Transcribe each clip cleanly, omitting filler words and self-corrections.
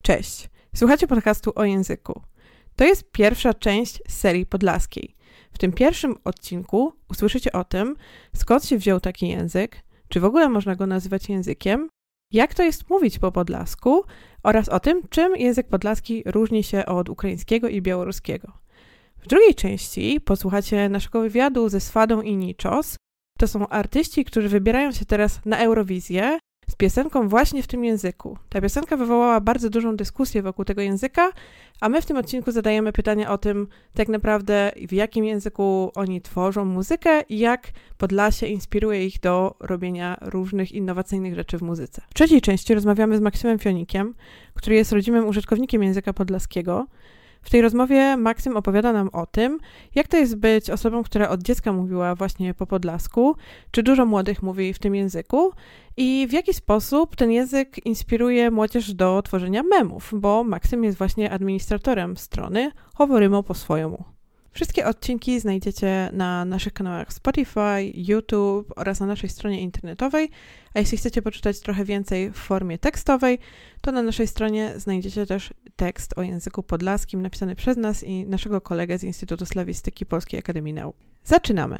Cześć, słuchacie podcastu o języku. To jest pierwsza część serii podlaskiej. W tym pierwszym odcinku usłyszycie o tym, skąd się wziął taki język, czy w ogóle można go nazywać językiem, jak to jest mówić po podlasku oraz o tym, czym język podlaski różni się od ukraińskiego i białoruskiego. W drugiej części posłuchacie naszego wywiadu ze Swadą i Niczos. To są artyści, którzy wybierają się teraz na Eurowizję z piosenką właśnie w tym języku. Ta piosenka wywołała bardzo dużą dyskusję wokół tego języka, a my w tym odcinku zadajemy pytania o tym, tak naprawdę w jakim języku oni tworzą muzykę i jak Podlasie inspiruje ich do robienia różnych innowacyjnych rzeczy w muzyce. W trzeciej części rozmawiamy z Maksymem Fionikiem, który jest rodzimym użytkownikiem języka podlaskiego. W tej rozmowie Maksym opowiada nam o tym, jak to jest być osobą, która od dziecka mówiła właśnie po podlasku, czy dużo młodych mówi w tym języku i w jaki sposób ten język inspiruje młodzież do tworzenia memów, bo Maksym jest właśnie administratorem strony Hovorymo po swojemu. Wszystkie odcinki znajdziecie na naszych kanałach Spotify, YouTube oraz na naszej stronie internetowej, a jeśli chcecie poczytać trochę więcej w formie tekstowej, to na naszej stronie znajdziecie też tekst o języku podlaskim napisany przez nas i naszego kolegę z Instytutu Slawistyki Polskiej Akademii Nauk. Zaczynamy!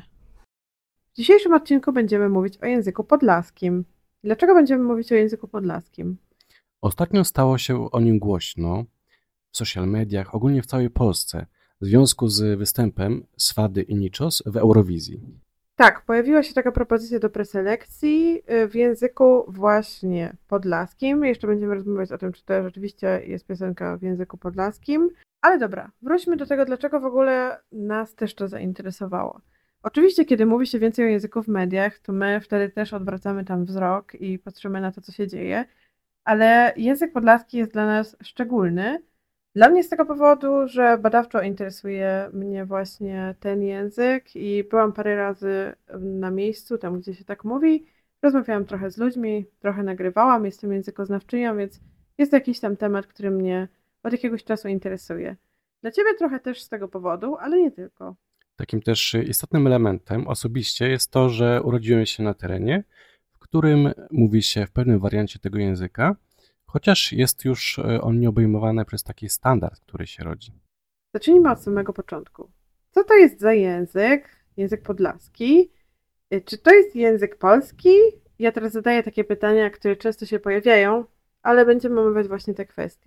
W dzisiejszym odcinku będziemy mówić o języku podlaskim. Dlaczego będziemy mówić o języku podlaskim? Ostatnio stało się o nim głośno w social mediach, ogólnie w całej Polsce, w związku z występem Swady i Niczos w Eurowizji. Tak, pojawiła się taka propozycja do preselekcji w języku właśnie podlaskim. Jeszcze będziemy rozmawiać o tym, czy to rzeczywiście jest piosenka w języku podlaskim. Ale dobra, wróćmy do tego, dlaczego w ogóle nas też to zainteresowało. Oczywiście, kiedy mówi się więcej o języku w mediach, to my wtedy też odwracamy tam wzrok i patrzymy na to, co się dzieje. Ale język podlaski jest dla nas szczególny. Dla mnie z tego powodu, że badawczo interesuje mnie właśnie ten język i byłam parę razy na miejscu, tam gdzie się tak mówi. Rozmawiałam trochę z ludźmi, trochę nagrywałam, jestem językoznawczynią, więc jest to jakiś tam temat, który mnie od jakiegoś czasu interesuje. Dla Ciebie trochę też z tego powodu, ale nie tylko. Takim też istotnym elementem osobiście jest to, że urodziłem się na terenie, w którym mówi się w pewnym wariancie tego języka, chociaż jest już on nieobejmowany przez taki standard, który się rodzi. Zacznijmy od samego początku. Co to jest za język? Język podlaski? Czy to jest język polski? Ja teraz zadaję takie pytania, które często się pojawiają, ale będziemy omawiać właśnie te kwestie.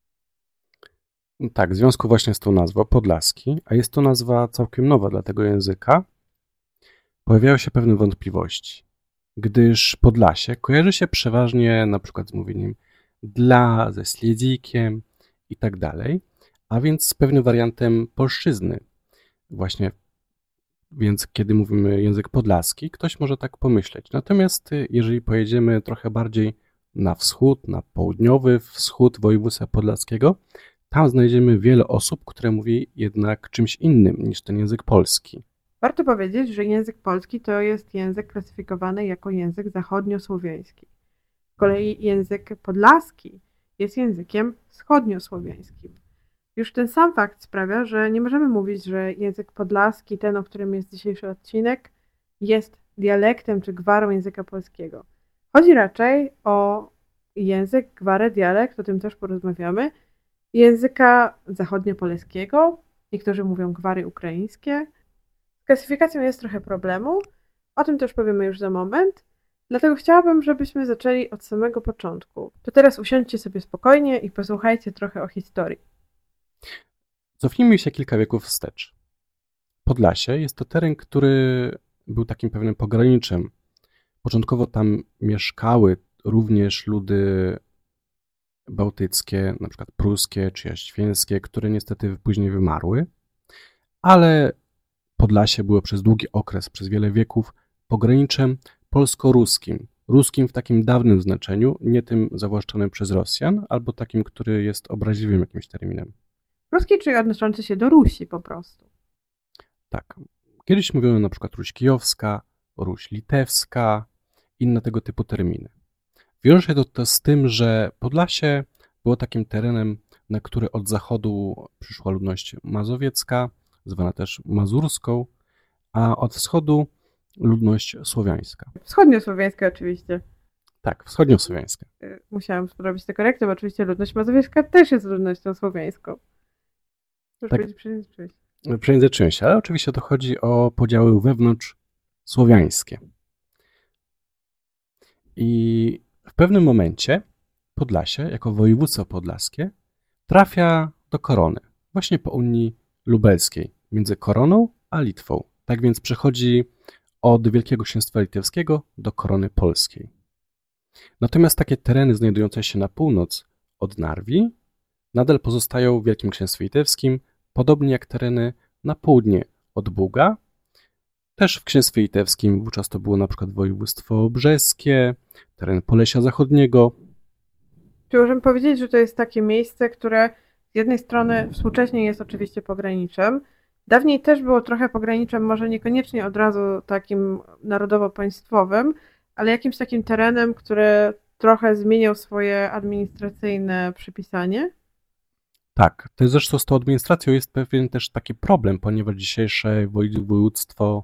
Tak, w związku właśnie z tą nazwą podlaski, a jest to nazwa całkiem nowa dla tego języka, pojawiają się pewne wątpliwości, gdyż Podlasie kojarzy się przeważnie na przykład z mówieniem dla, ze śledzikiem i tak dalej, a więc z pewnym wariantem polszczyzny. Właśnie, więc kiedy mówimy język podlaski, ktoś może tak pomyśleć. Natomiast jeżeli pojedziemy trochę bardziej na wschód, na południowy wschód województwa podlaskiego, tam znajdziemy wiele osób, które mówi jednak czymś innym niż ten język polski. Warto powiedzieć, że język polski to jest język klasyfikowany jako język zachodniosłowiański. Z kolei język podlaski jest językiem wschodniosłowiańskim. Już ten sam fakt sprawia, że nie możemy mówić, że język podlaski, ten, o którym jest dzisiejszy odcinek, jest dialektem czy gwarą języka polskiego. Chodzi raczej o język, gwarę, dialekt, o tym też porozmawiamy, języka zachodniopoleskiego, niektórzy mówią gwary ukraińskie. Z klasyfikacją jest trochę problemu, o tym też powiemy już za moment, dlatego chciałabym, żebyśmy zaczęli od samego początku. To teraz usiądźcie sobie spokojnie i posłuchajcie trochę o historii. Cofnijmy się kilka wieków wstecz. Podlasie jest to teren, który był takim pewnym pograniczem. Początkowo tam mieszkały również ludy bałtyckie, na przykład pruskie czy jaśćwieńskie, które niestety później wymarły, ale Podlasie było przez długi okres, przez wiele wieków pograniczem polsko-ruskim. Ruskim w takim dawnym znaczeniu, nie tym zawłaszczonym przez Rosjan, albo takim, który jest obraźliwym jakimś terminem. Ruski, czyli odnoszący się do Rusi po prostu. Tak. Kiedyś mówiono na przykład Ruś Kijowska, Ruś Litewska, inne tego typu terminy. Wiąże się to z tym, że Podlasie było takim terenem, na który od zachodu przyszła ludność mazowiecka, zwana też mazurską, a od wschodu ludność słowiańska. Wschodniosłowiańska oczywiście. Tak, wschodniosłowiańska. Musiałam zrobić tę korektę, bo oczywiście ludność mazowiecka też jest ludnością słowiańską. Muszę Tak. powiedzieć, przejęzyczyłeś. Przejęzyczyłem się, ale oczywiście to chodzi o podziały wewnątrz słowiańskie. I w pewnym momencie Podlasie, jako województwo podlaskie, trafia do korony, właśnie po Unii Lubelskiej, między koroną a Litwą. Tak więc przechodzi od Wielkiego Księstwa Litewskiego do korony polskiej. Natomiast takie tereny znajdujące się na północ od Narwi nadal pozostają w Wielkim Księstwie Litewskim, podobnie jak tereny na południe od Buga. Też w Księstwie Litewskim wówczas to było na przykład województwo brzeskie, teren Polesia Zachodniego. Czy możemy powiedzieć, że to jest takie miejsce, które z jednej strony współcześnie jest oczywiście pograniczem, dawniej też było trochę pograniczem, może niekoniecznie od razu takim narodowo-państwowym, ale jakimś takim terenem, który trochę zmieniał swoje administracyjne przypisanie? Tak, to zresztą z tą administracją jest pewien też taki problem, ponieważ dzisiejsze województwo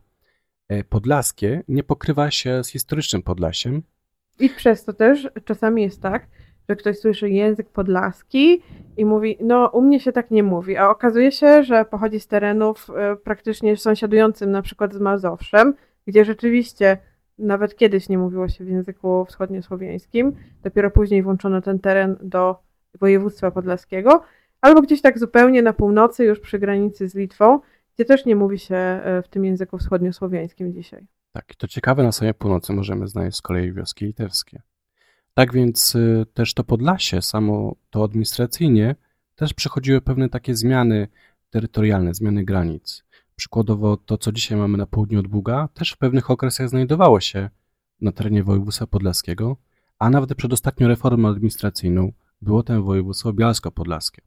podlaskie nie pokrywa się z historycznym Podlasiem. I przez to też czasami jest tak, że ktoś słyszy język podlaski i mówi, no u mnie się tak nie mówi, a okazuje się, że pochodzi z terenów praktycznie sąsiadującym na przykład z Mazowszem, gdzie rzeczywiście nawet kiedyś nie mówiło się w języku wschodniosłowiańskim, dopiero później włączono ten teren do województwa podlaskiego, albo gdzieś tak zupełnie na północy, już przy granicy z Litwą, gdzie też nie mówi się w tym języku wschodniosłowiańskim dzisiaj. Tak, to ciekawe, na samej północy możemy znaleźć z kolei wioski litewskie. Tak więc też to Podlasie, samo to administracyjnie, też przechodziły pewne takie zmiany terytorialne, zmiany granic. Przykładowo to, co dzisiaj mamy na południu od Buga, też w pewnych okresach znajdowało się na terenie województwa podlaskiego, a nawet przed ostatnią reformą administracyjną było to województwo bialsko-podlaskie.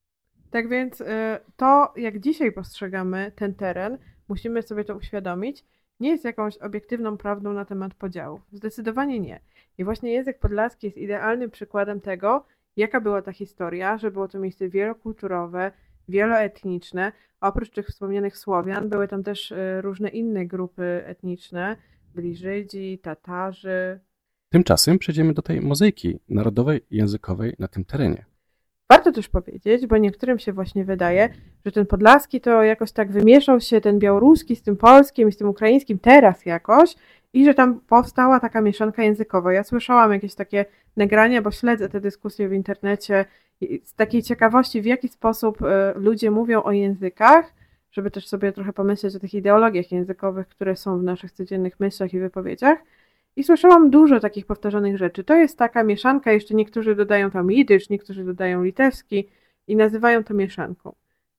Tak więc to, jak dzisiaj postrzegamy ten teren, musimy sobie to uświadomić, nie jest jakąś obiektywną prawdą na temat podziałów. Zdecydowanie nie. I właśnie język podlaski jest idealnym przykładem tego, jaka była ta historia, że było to miejsce wielokulturowe, wieloetniczne. A oprócz tych wspomnianych Słowian były tam też różne inne grupy etniczne. Byli Żydzi, Tatarzy. Tymczasem przejdziemy do tej mozaiki narodowej i językowej na tym terenie. Warto też powiedzieć, bo niektórym się właśnie wydaje, że ten podlaski to jakoś tak wymieszał się ten białoruski z tym polskim i z tym ukraińskim teraz jakoś i że tam powstała taka mieszanka językowa. Ja słyszałam jakieś takie nagrania, bo śledzę te dyskusje w internecie z takiej ciekawości, w jaki sposób ludzie mówią o językach, żeby też sobie trochę pomyśleć o tych ideologiach językowych, które są w naszych codziennych myślach i wypowiedziach. I słyszałam dużo takich powtarzanych rzeczy. To jest taka mieszanka, jeszcze niektórzy dodają tam jidysz, niektórzy dodają litewski i nazywają to mieszanką.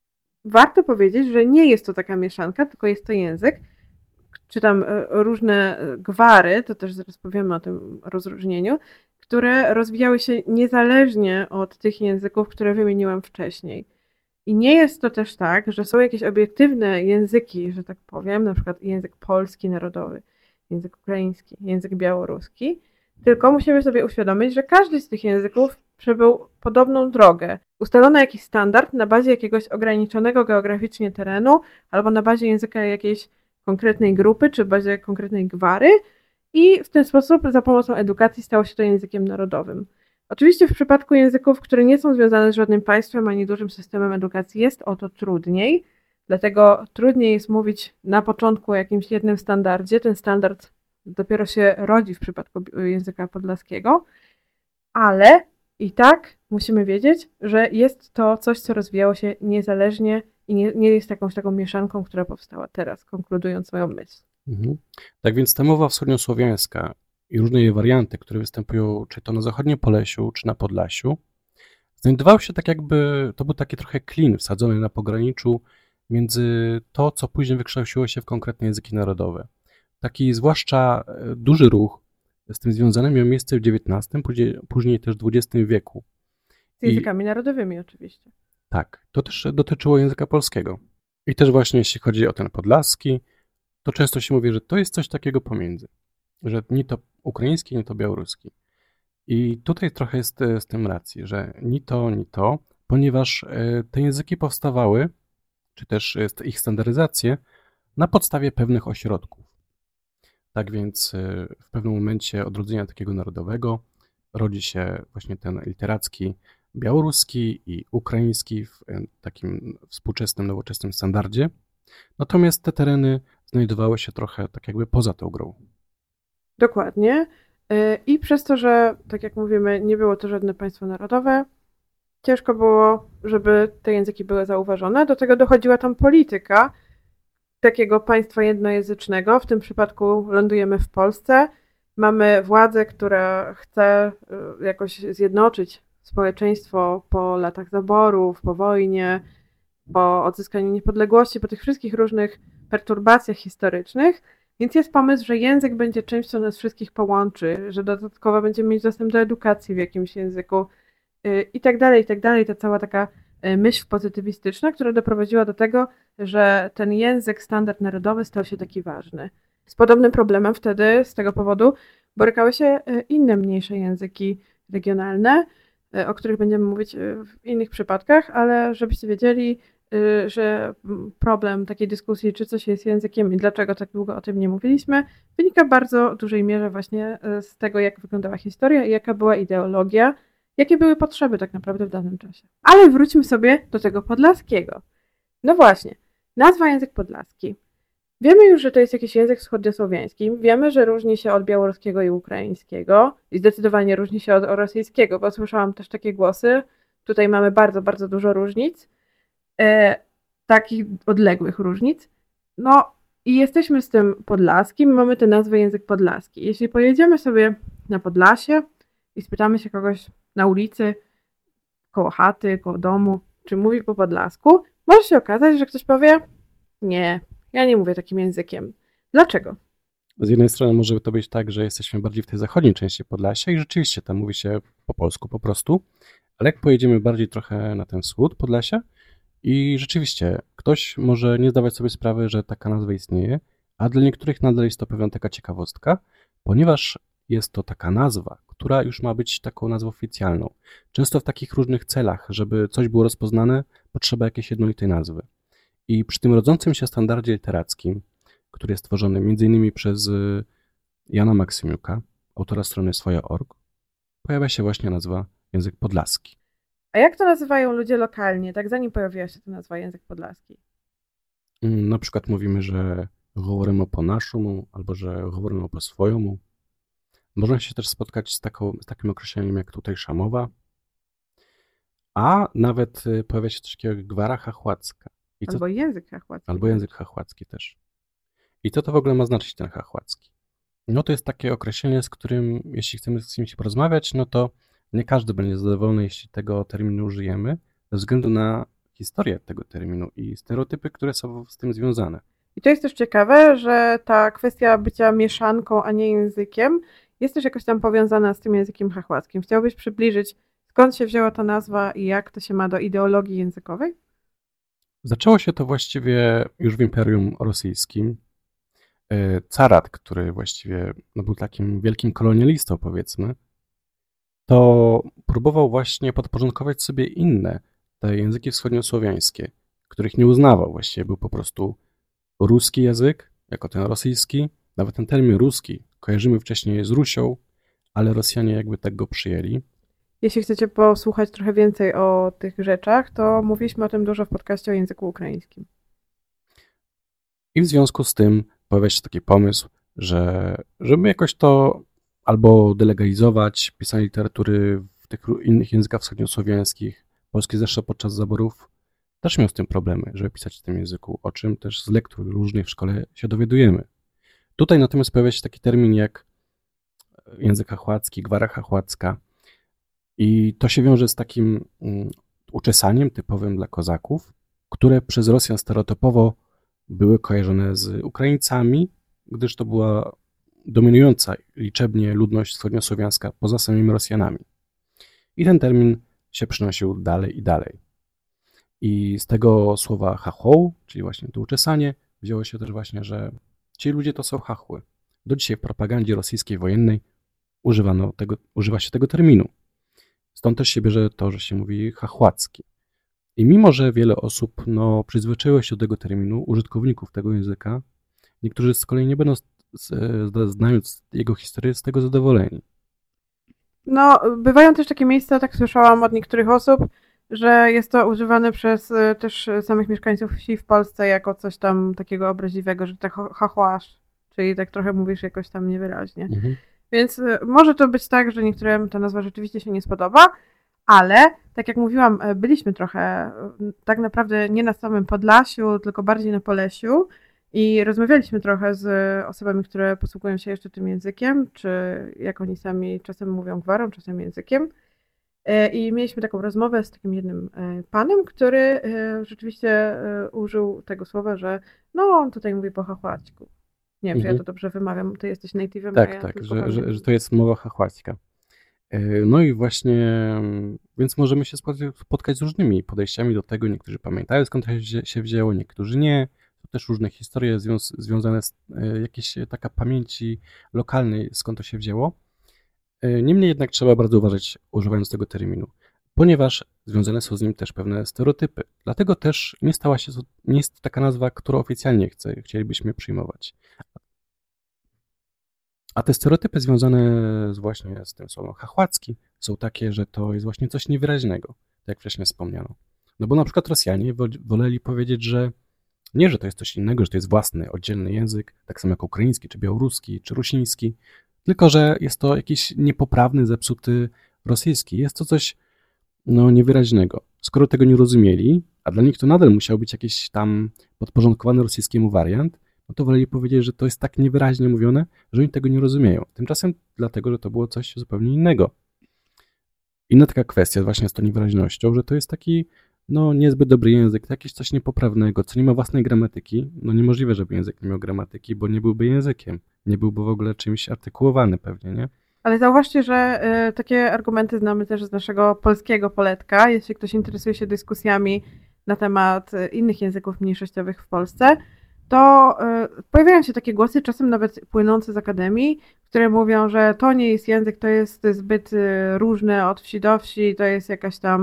Warto powiedzieć, że nie jest to taka mieszanka, tylko jest to język, czy tam różne gwary, to też zaraz powiemy o tym rozróżnieniu, które rozwijały się niezależnie od tych języków, które wymieniłam wcześniej. I nie jest to też tak, że są jakieś obiektywne języki, że tak powiem, na przykład język polski narodowy, język ukraiński, język białoruski, tylko musimy sobie uświadomić, że każdy z tych języków przebył podobną drogę. Ustalono jakiś standard na bazie jakiegoś ograniczonego geograficznie terenu albo na bazie języka jakiejś konkretnej grupy czy bazie konkretnej gwary i w ten sposób za pomocą edukacji stało się to językiem narodowym. Oczywiście w przypadku języków, które nie są związane z żadnym państwem ani dużym systemem edukacji jest o to trudniej, dlatego trudniej jest mówić na początku o jakimś jednym standardzie. Ten standard dopiero się rodzi w przypadku języka podlaskiego, ale i tak musimy wiedzieć, że jest to coś, co rozwijało się niezależnie i nie jest jakąś taką mieszanką, która powstała teraz, konkludując moją myśl. Tak więc ta mowa wschodniosłowiańska i różne jej warianty, które występują czy to na zachodnim Polesiu, czy na Podlasiu, znajdowały się tak jakby, to był taki trochę klin wsadzony na pograniczu między to, co później wykształciło się w konkretne języki narodowe. Taki zwłaszcza duży ruch z tym związany miał miejsce w XIX, później też w XX wieku. Z językami narodowymi oczywiście. Tak, to też dotyczyło języka polskiego. I też właśnie jeśli chodzi o ten podlaski, to często się mówi, że to jest coś takiego pomiędzy. Że ni to ukraiński, ni to białoruski. I tutaj trochę jest z tym racji, że ni to, ponieważ te języki powstawały, czy też ich standaryzacje, na podstawie pewnych ośrodków. Tak więc w pewnym momencie odrodzenia takiego narodowego rodzi się właśnie ten literacki białoruski i ukraiński w takim współczesnym, nowoczesnym standardzie. Natomiast te tereny znajdowały się trochę tak jakby poza tą grą. Dokładnie. I przez to, że, tak jak mówimy, nie było to żadne państwo narodowe, ciężko było, żeby te języki były zauważone. Do tego dochodziła tam polityka takiego państwa jednojęzycznego. W tym przypadku lądujemy w Polsce. Mamy władzę, która chce jakoś zjednoczyć społeczeństwo po latach zaborów, po wojnie, po odzyskaniu niepodległości, po tych wszystkich różnych perturbacjach historycznych. Więc jest pomysł, że język będzie czymś, co nas wszystkich połączy, że dodatkowo będziemy mieć dostęp do edukacji w jakimś języku i tak dalej, i tak dalej. Ta cała taka myśl pozytywistyczna, która doprowadziła do tego, że ten język, standard narodowy stał się taki ważny. Z podobnym problemem wtedy, z tego powodu, borykały się inne mniejsze języki regionalne, o których będziemy mówić w innych przypadkach, ale żebyście wiedzieli, że problem takiej dyskusji, czy coś jest językiem i dlaczego tak długo o tym nie mówiliśmy, wynika w bardzo dużej mierze właśnie z tego, jak wyglądała historia i jaka była ideologia, jakie były potrzeby tak naprawdę w danym czasie. Ale wróćmy sobie do tego podlaskiego. No właśnie, nazwa język podlaski. Wiemy już, że to jest jakiś język wschodniosłowiański. Wiemy, że różni się od białoruskiego i ukraińskiego i zdecydowanie różni się od rosyjskiego, bo słyszałam też takie głosy. Tutaj mamy bardzo, bardzo dużo różnic, takich odległych różnic. No i jesteśmy z tym podlaskim, mamy tę nazwę język podlaski. Jeśli pojedziemy sobie na Podlasie i spytamy się kogoś na ulicy, koło chaty, koło domu, czy mówi po podlasku, może się okazać, że ktoś powie: nie, ja nie mówię takim językiem. Dlaczego? Z jednej strony może to być tak, że jesteśmy bardziej w tej zachodniej części Podlasia i rzeczywiście tam mówi się po polsku po prostu, ale jak pojedziemy bardziej trochę na ten wschód Podlasia i rzeczywiście ktoś może nie zdawać sobie sprawy, że taka nazwa istnieje, a dla niektórych nadal jest to pewna taka ciekawostka, ponieważ jest to taka nazwa, która już ma być taką nazwą oficjalną. Często w takich różnych celach, żeby coś było rozpoznane, potrzeba jakiejś jednolitej nazwy. I przy tym rodzącym się standardzie literackim, który jest tworzony m.in. przez Jana Maksymiuka, autora strony swoja.org, pojawia się właśnie nazwa język podlaski. A jak to nazywają ludzie lokalnie, tak zanim pojawiła się ta nazwa język podlaski? Na przykład mówimy, że говоримо po naszemu, albo że говоримо po swojemu. Można się też spotkać z takim określeniem jak tutejsza mowa, a nawet pojawia się coś takiego jak gwara chachłacka. Albo język chachłacki. Albo język chachłacki też. I co to w ogóle ma znaczyć ten chachłacki? No to jest takie określenie, z którym, jeśli chcemy z kimś porozmawiać, no to nie każdy będzie zadowolony, jeśli tego terminu użyjemy, ze względu na historię tego terminu i stereotypy, które są z tym związane. I to jest też ciekawe, że ta kwestia bycia mieszanką, a nie językiem jest też jakoś tam powiązana z tym językiem chachłackim. Chciałbyś przybliżyć, skąd się wzięła ta nazwa i jak to się ma do ideologii językowej? Zaczęło się to właściwie już w Imperium Rosyjskim. Carat, który właściwie był takim wielkim kolonialistą, powiedzmy, to próbował właśnie podporządkować sobie inne, te języki wschodniosłowiańskie, których nie uznawał. Właściwie był po prostu ruski język, jako ten rosyjski. Nawet ten termin ruski kojarzymy wcześniej z Rusią, ale Rosjanie jakby tak go przyjęli. Jeśli chcecie posłuchać trochę więcej o tych rzeczach, to mówiliśmy o tym dużo w podcaście o języku ukraińskim. I w związku z tym pojawia się taki pomysł, że żeby jakoś to albo delegalizować pisanie literatury w tych innych językach wschodniosłowiańskich. Polski zresztą podczas zaborów też miał z tym problemy, żeby pisać w tym języku, o czym też z lektur różnych w szkole się dowiadujemy. Tutaj natomiast pojawia się taki termin jak język chachłacki, gwara chachłacka i to się wiąże z takim uczesaniem typowym dla kozaków, które przez Rosjan stereotypowo były kojarzone z Ukraińcami, gdyż to była dominująca liczebnie ludność wschodniosłowiańska poza samymi Rosjanami. I ten termin się przynosił dalej i dalej. I z tego słowa chachoł, czyli właśnie to uczesanie, wzięło się też właśnie, że ci ludzie to są chachły. Do dzisiaj w propagandzie rosyjskiej wojennej używa się tego terminu. Stąd też się bierze to, że się mówi chachłacki. I mimo, że wiele osób przyzwyczaiło się do tego terminu, użytkowników tego języka, niektórzy z kolei nie będą znając jego historię, z tego zadowoleni. No, bywają też takie miejsca, tak słyszałam od niektórych osób, że jest to używane przez też samych mieszkańców wsi w Polsce jako coś tam takiego obraźliwego, że tak hachłasz, czyli tak trochę mówisz jakoś tam niewyraźnie. Mhm. Więc może to być tak, że niektórym ta nazwa rzeczywiście się nie spodoba, ale tak jak mówiłam, byliśmy trochę tak naprawdę nie na samym Podlasiu, tylko bardziej na Polesiu i rozmawialiśmy trochę z osobami, które posługują się jeszcze tym językiem, czy jak oni sami czasem mówią gwarą, czasem językiem. I mieliśmy taką rozmowę z takim jednym panem, który rzeczywiście użył tego słowa, że no on tutaj mówi po chachłaćku. Nie wiem, czy ja to dobrze wymawiam, ty jesteś native'em, a ja Tak, tylko że to jest mowa chachłacka. No i właśnie, więc możemy się spotkać z różnymi podejściami do tego. Niektórzy pamiętają, skąd to się wzięło, niektórzy nie. To też różne historie związane z jakiejś taka pamięci lokalnej, skąd to się wzięło. Niemniej jednak trzeba bardzo uważać, używając tego terminu, ponieważ związane są z nim też pewne stereotypy. Dlatego też nie jest taka nazwa, którą oficjalnie chcielibyśmy przyjmować. A te stereotypy związane właśnie z tym słowem chachłacki są takie, że to jest właśnie coś niewyraźnego, tak jak wcześniej wspomniano. No bo na przykład Rosjanie woleli powiedzieć, że nie, że to jest coś innego, że to jest własny, oddzielny język, tak samo jak ukraiński, czy białoruski, czy rusiński, tylko że jest to jakiś niepoprawny, zepsuty rosyjski. Jest to coś niewyraźnego. Skoro tego nie rozumieli, a dla nich to nadal musiał być jakiś tam podporządkowany rosyjskiemu wariant, no to woleli powiedzieć, że to jest tak niewyraźnie mówione, że oni tego nie rozumieją. Tymczasem dlatego, że to było coś zupełnie innego. Inna taka kwestia właśnie z tą niewyraźnością, że to jest taki niezbyt dobry język, to jakieś coś niepoprawnego, co nie ma własnej gramatyki. No niemożliwe, żeby język nie miał gramatyki, bo nie byłby językiem. Nie byłby w ogóle czymś artykułowany pewnie, nie? Ale zauważcie, że takie argumenty znamy też z naszego polskiego poletka. Jeśli ktoś interesuje się dyskusjami na temat innych języków mniejszościowych w Polsce, to pojawiają się takie głosy, czasem nawet płynące z akademii, które mówią, że to nie jest język, to jest zbyt różne od wsi do wsi, to jest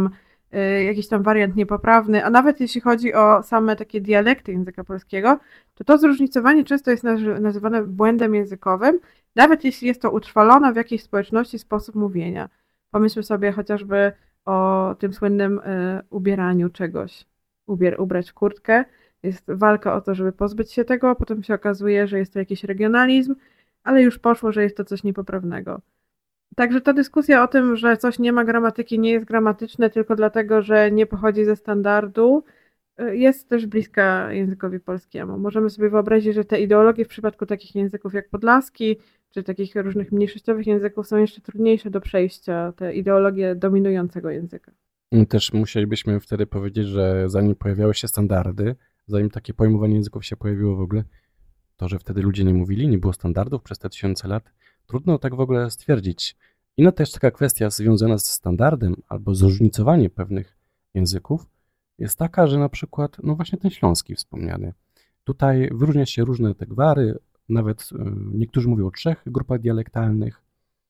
jakiś tam wariant niepoprawny, a nawet jeśli chodzi o same takie dialekty języka polskiego, to zróżnicowanie często jest nazywane błędem językowym, nawet jeśli jest to utrwalone w jakiejś społeczności sposób mówienia. Pomyślmy sobie chociażby o tym słynnym ubieraniu czegoś. Ubrać kurtkę. Jest walka o to, żeby pozbyć się tego, a potem się okazuje, że jest to jakiś regionalizm, ale już poszło, że jest to coś niepoprawnego. Także ta dyskusja o tym, że coś nie ma gramatyki, nie jest gramatyczne tylko dlatego, że nie pochodzi ze standardu, jest też bliska językowi polskiemu. Możemy sobie wyobrazić, że te ideologie w przypadku takich języków jak podlaski, czy takich różnych mniejszościowych języków są jeszcze trudniejsze do przejścia, te ideologie dominującego języka. Też musielibyśmy wtedy powiedzieć, że zanim pojawiały się standardy, zanim takie pojmowanie języków się pojawiło w ogóle, to, że wtedy ludzie nie mówili, nie było standardów przez te tysiące lat, trudno tak w ogóle stwierdzić. Inna też taka kwestia związana z standardem albo zróżnicowaniem pewnych języków jest taka, że na przykład, właśnie ten śląski wspomniany, tutaj wyróżnia się różne te gwary, nawet niektórzy mówią o 3 grupach dialektalnych.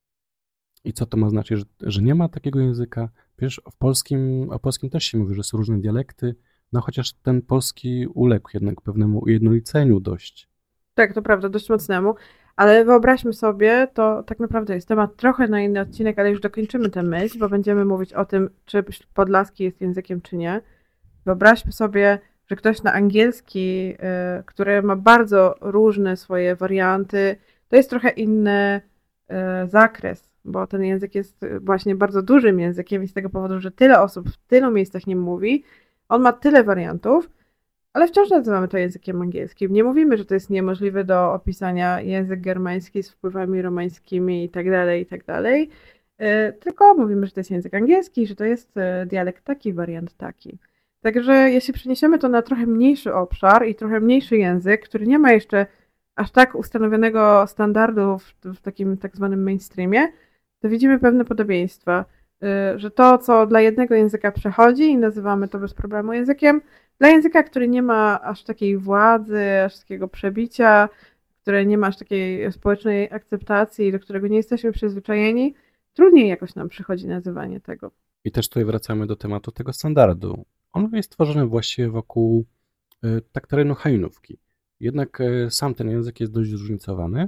I co to ma znaczyć, że nie ma takiego języka? Przecież o polskim też się mówi, że są różne dialekty, chociaż ten polski uległ jednak pewnemu ujednoliceniu dość. Tak, to prawda, dość mocnemu, ale wyobraźmy sobie, to tak naprawdę jest temat trochę na inny odcinek, ale już dokończymy tę myśl, bo będziemy mówić o tym, czy podlaski jest językiem, czy nie. Wyobraźmy sobie, że ktoś na angielski, który ma bardzo różne swoje warianty, to jest trochę inny zakres, bo ten język jest właśnie bardzo dużym językiem i z tego powodu, że tyle osób w tylu miejscach nim mówi, on ma tyle wariantów, ale wciąż nazywamy to językiem angielskim. Nie mówimy, że to jest niemożliwe do opisania język germański z wpływami romańskimi i tak dalej, tylko mówimy, że to jest język angielski, że to jest dialekt taki, wariant taki. Także jeśli przeniesiemy to na trochę mniejszy obszar i trochę mniejszy język, który nie ma jeszcze aż tak ustanowionego standardu w takim tak zwanym mainstreamie, to widzimy pewne podobieństwa, że to, co dla jednego języka przechodzi i nazywamy to bez problemu językiem, dla języka, który nie ma aż takiej władzy, aż takiego przebicia, które nie ma aż takiej społecznej akceptacji, do którego nie jesteśmy przyzwyczajeni, trudniej jakoś nam przychodzi nazywanie tego. I też tutaj wracamy do tematu tego standardu. On jest tworzony właściwie wokół tak terenu hajnówki. Jednak sam ten język jest dość zróżnicowany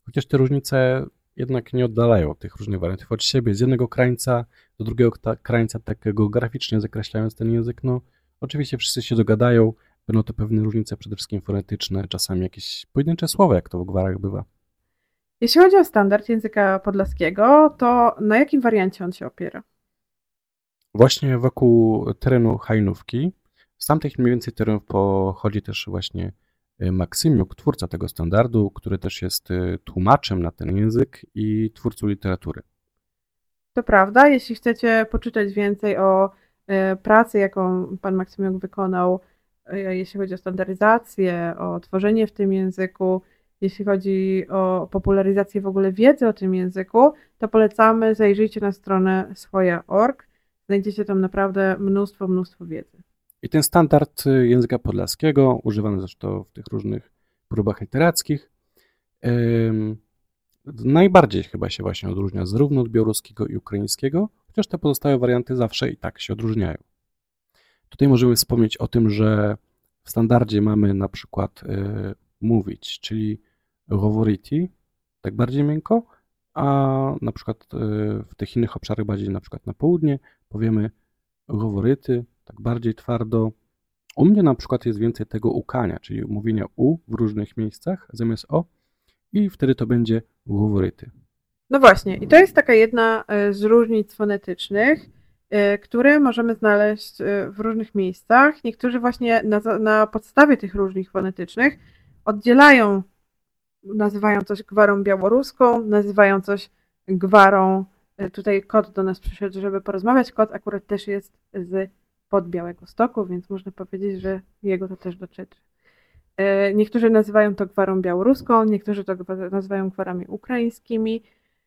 chociaż te różnice jednak nie oddalają tych różnych wariantów od siebie. Z jednego krańca do drugiego krańca, tak geograficznie zakreślając ten język, no oczywiście wszyscy się dogadają, będą to pewne różnice przede wszystkim fonetyczne, czasami jakieś pojedyncze słowa, jak to w gwarach bywa. Jeśli chodzi o standard języka podlaskiego, to na jakim wariancie on się opiera? Właśnie wokół terenu Hajnówki, z tamtych mniej więcej terenów pochodzi też właśnie Maksymiuk, twórca tego standardu, który też jest tłumaczem na ten język i twórcą literatury. To prawda, jeśli chcecie poczytać więcej o pracy, jaką pan Maksymiuk wykonał, jeśli chodzi o standaryzację, o tworzenie w tym języku, jeśli chodzi o popularyzację w ogóle wiedzy o tym języku, to polecamy, zajrzyjcie na stronę swoja.org. Znajdziecie tam naprawdę mnóstwo wiedzy. I ten standard języka podlaskiego, używany zresztą w tych różnych próbach literackich, najbardziej chyba się właśnie odróżnia zarówno od białoruskiego i ukraińskiego, chociaż te pozostałe warianty zawsze i tak się odróżniają. Tutaj możemy wspomnieć o tym, że w standardzie mamy na przykład mówić, czyli говорити, tak bardziej miękko, a na przykład w tych innych obszarach, bardziej na przykład na południe, powiemy говорити, tak bardziej twardo. U mnie na przykład jest więcej tego ukania, czyli mówienia u w różnych miejscach zamiast o i wtedy to będzie говорити. No właśnie, i to jest taka jedna z różnic fonetycznych, które możemy znaleźć w różnych miejscach. Niektórzy właśnie na podstawie tych różnic fonetycznych oddzielają, nazywają coś gwarą białoruską, nazywają coś gwarą. Tutaj Kot do nas przyszedł, żeby porozmawiać. Kot akurat też jest z pod Białegostoku, więc można powiedzieć, że jego to też dotyczy. Niektórzy nazywają to gwarą białoruską, niektórzy to nazywają gwarami ukraińskimi,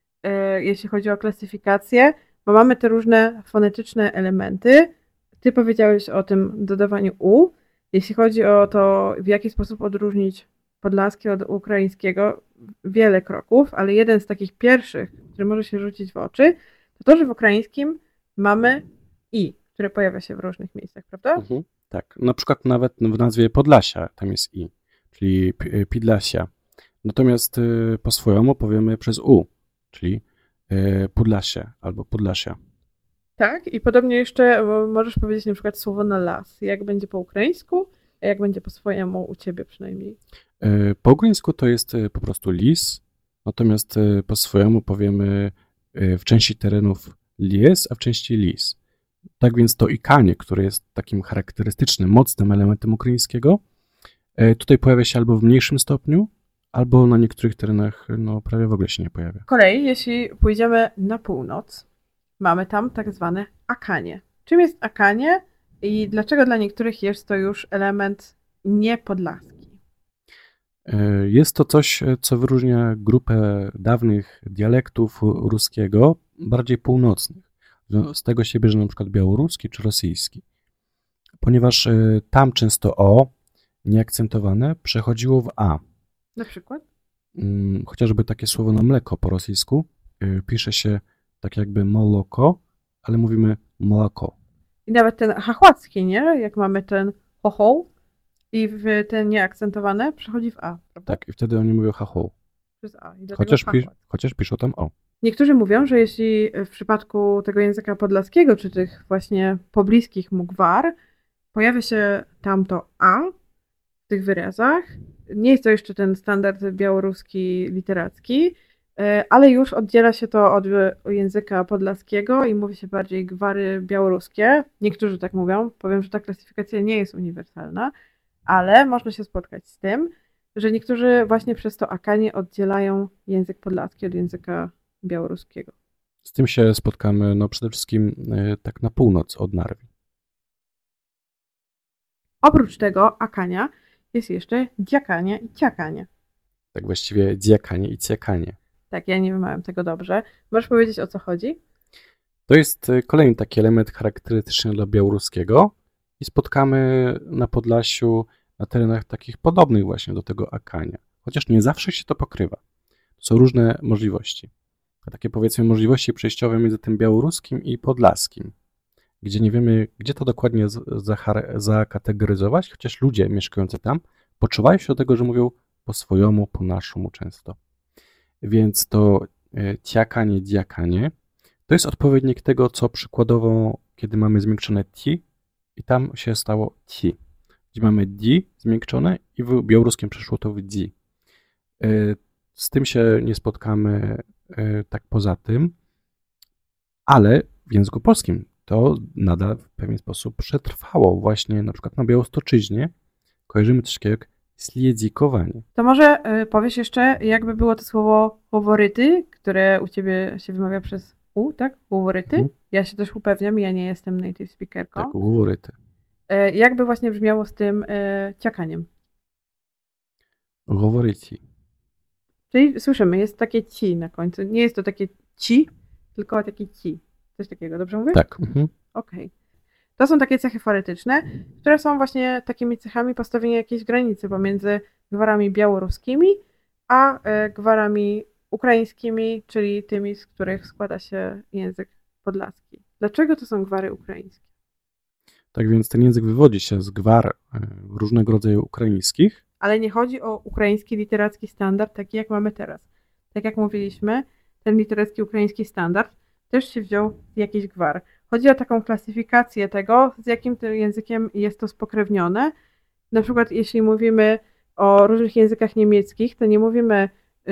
jeśli chodzi o klasyfikację, bo mamy te różne fonetyczne elementy. Ty powiedziałeś o tym dodawaniu u. Jeśli chodzi o to, w jaki sposób odróżnić podlaskie od ukraińskiego, wiele kroków, ale jeden z takich pierwszych, który może się rzucić w oczy, to, że w ukraińskim mamy i, które pojawia się w różnych miejscach, prawda? Mhm, tak, na przykład nawet w nazwie Podlasia tam jest i, czyli Podlasia. Natomiast po swojemu powiemy przez u, czyli Podlasie albo Podlasia. Tak, i podobnie jeszcze możesz powiedzieć na przykład słowo na las. Jak będzie po ukraińsku, a jak będzie po swojemu u ciebie przynajmniej? Po ukraińsku to jest po prostu lis, natomiast po swojemu powiemy w części terenów lies, a w części lis. Tak więc to ikanie, które jest takim charakterystycznym, mocnym elementem ukraińskiego, tutaj pojawia się albo w mniejszym stopniu, albo na niektórych terenach no, prawie w ogóle się nie pojawia. Z kolei, jeśli pójdziemy na północ, mamy tam tak zwane akanie. Czym jest akanie i dlaczego dla niektórych jest to już element niepodlaski? Jest to coś, co wyróżnia grupę dawnych dialektów ruskiego, bardziej północnych. Z tego się bierze na przykład białoruski czy rosyjski. Ponieważ tam często o, nieakcentowane, przechodziło w a. Na przykład? Chociażby takie słowo na mleko po rosyjsku pisze się tak jakby moloko, ale mówimy molako. I nawet ten chachłacki, nie? Jak mamy ten hoho i w ten nieakcentowane przechodzi w a, prawda? Tak, i wtedy oni mówią haho. Przez a. I Chociaż piszą tam o. Niektórzy mówią, że jeśli w przypadku tego języka podlaskiego, czy tych właśnie pobliskich mu gwar, pojawia się tam to a w tych wyrazach, nie jest to jeszcze ten standard białoruski literacki, ale już oddziela się to od języka podlaskiego i mówi się bardziej gwary białoruskie. Niektórzy tak mówią. Powiem, że ta klasyfikacja nie jest uniwersalna, ale można się spotkać z tym, że niektórzy właśnie przez to akanie oddzielają język podlaski od języka białoruskiego. Z tym się spotkamy no, przede wszystkim tak na północ od Narwi. Oprócz tego akania jest jeszcze dziakanie i ciakanie. Tak właściwie dziakanie i ciakanie. Tak, ja nie wymawiam tego dobrze. Możesz powiedzieć, o co chodzi? To jest kolejny taki element charakterystyczny dla białoruskiego i spotkamy na Podlasiu na terenach takich podobnych właśnie do tego akania. Chociaż nie zawsze się to pokrywa. Są różne możliwości. Takie powiedzmy możliwości przejściowe między tym białoruskim i podlaskim, gdzie nie wiemy, gdzie to dokładnie zakategoryzować, chociaż ludzie mieszkający tam poczuwają się do tego, że mówią po swojemu, po naszemu często. Więc to ciakanie, dziakanie to jest odpowiednik tego, co przykładowo, kiedy mamy zmiękczone ti i tam się stało ci. Gdzie mamy di zmiękczone i w białoruskim przeszło to w di. Z tym się nie spotkamy tak poza tym, ale w języku polskim to nadal w pewien sposób przetrwało. Właśnie na przykład na Białostoczyźnie kojarzymy coś takiego jak śledzikowanie. To może powiesz jeszcze, jakby było to słowo faworyty, które u ciebie się wymawia przez U, tak? Faworyty. Ja się też upewniam, ja nie jestem native speakerką. Tak, faworyty. Jakby właśnie brzmiało z tym ciakaniem? Faworyci. Czyli słyszymy, jest takie ci na końcu. Nie jest to takie ci, tylko takie ci. Coś takiego, dobrze mówię? Tak. Okej. To są takie cechy fonetyczne, które są właśnie takimi cechami postawienia jakiejś granicy pomiędzy gwarami białoruskimi a gwarami ukraińskimi, czyli tymi, z których składa się język podlaski. Dlaczego to są gwary ukraińskie? Tak więc ten język wywodzi się z gwar różnego rodzaju ukraińskich. Ale nie chodzi o ukraiński literacki standard, taki jak mamy teraz. Tak jak mówiliśmy, ten literacki ukraiński standard też się wziął z jakichś gwar. Chodzi o taką klasyfikację tego, z jakim tym językiem jest to spokrewnione. Na przykład jeśli mówimy o różnych językach niemieckich, to nie mówimy,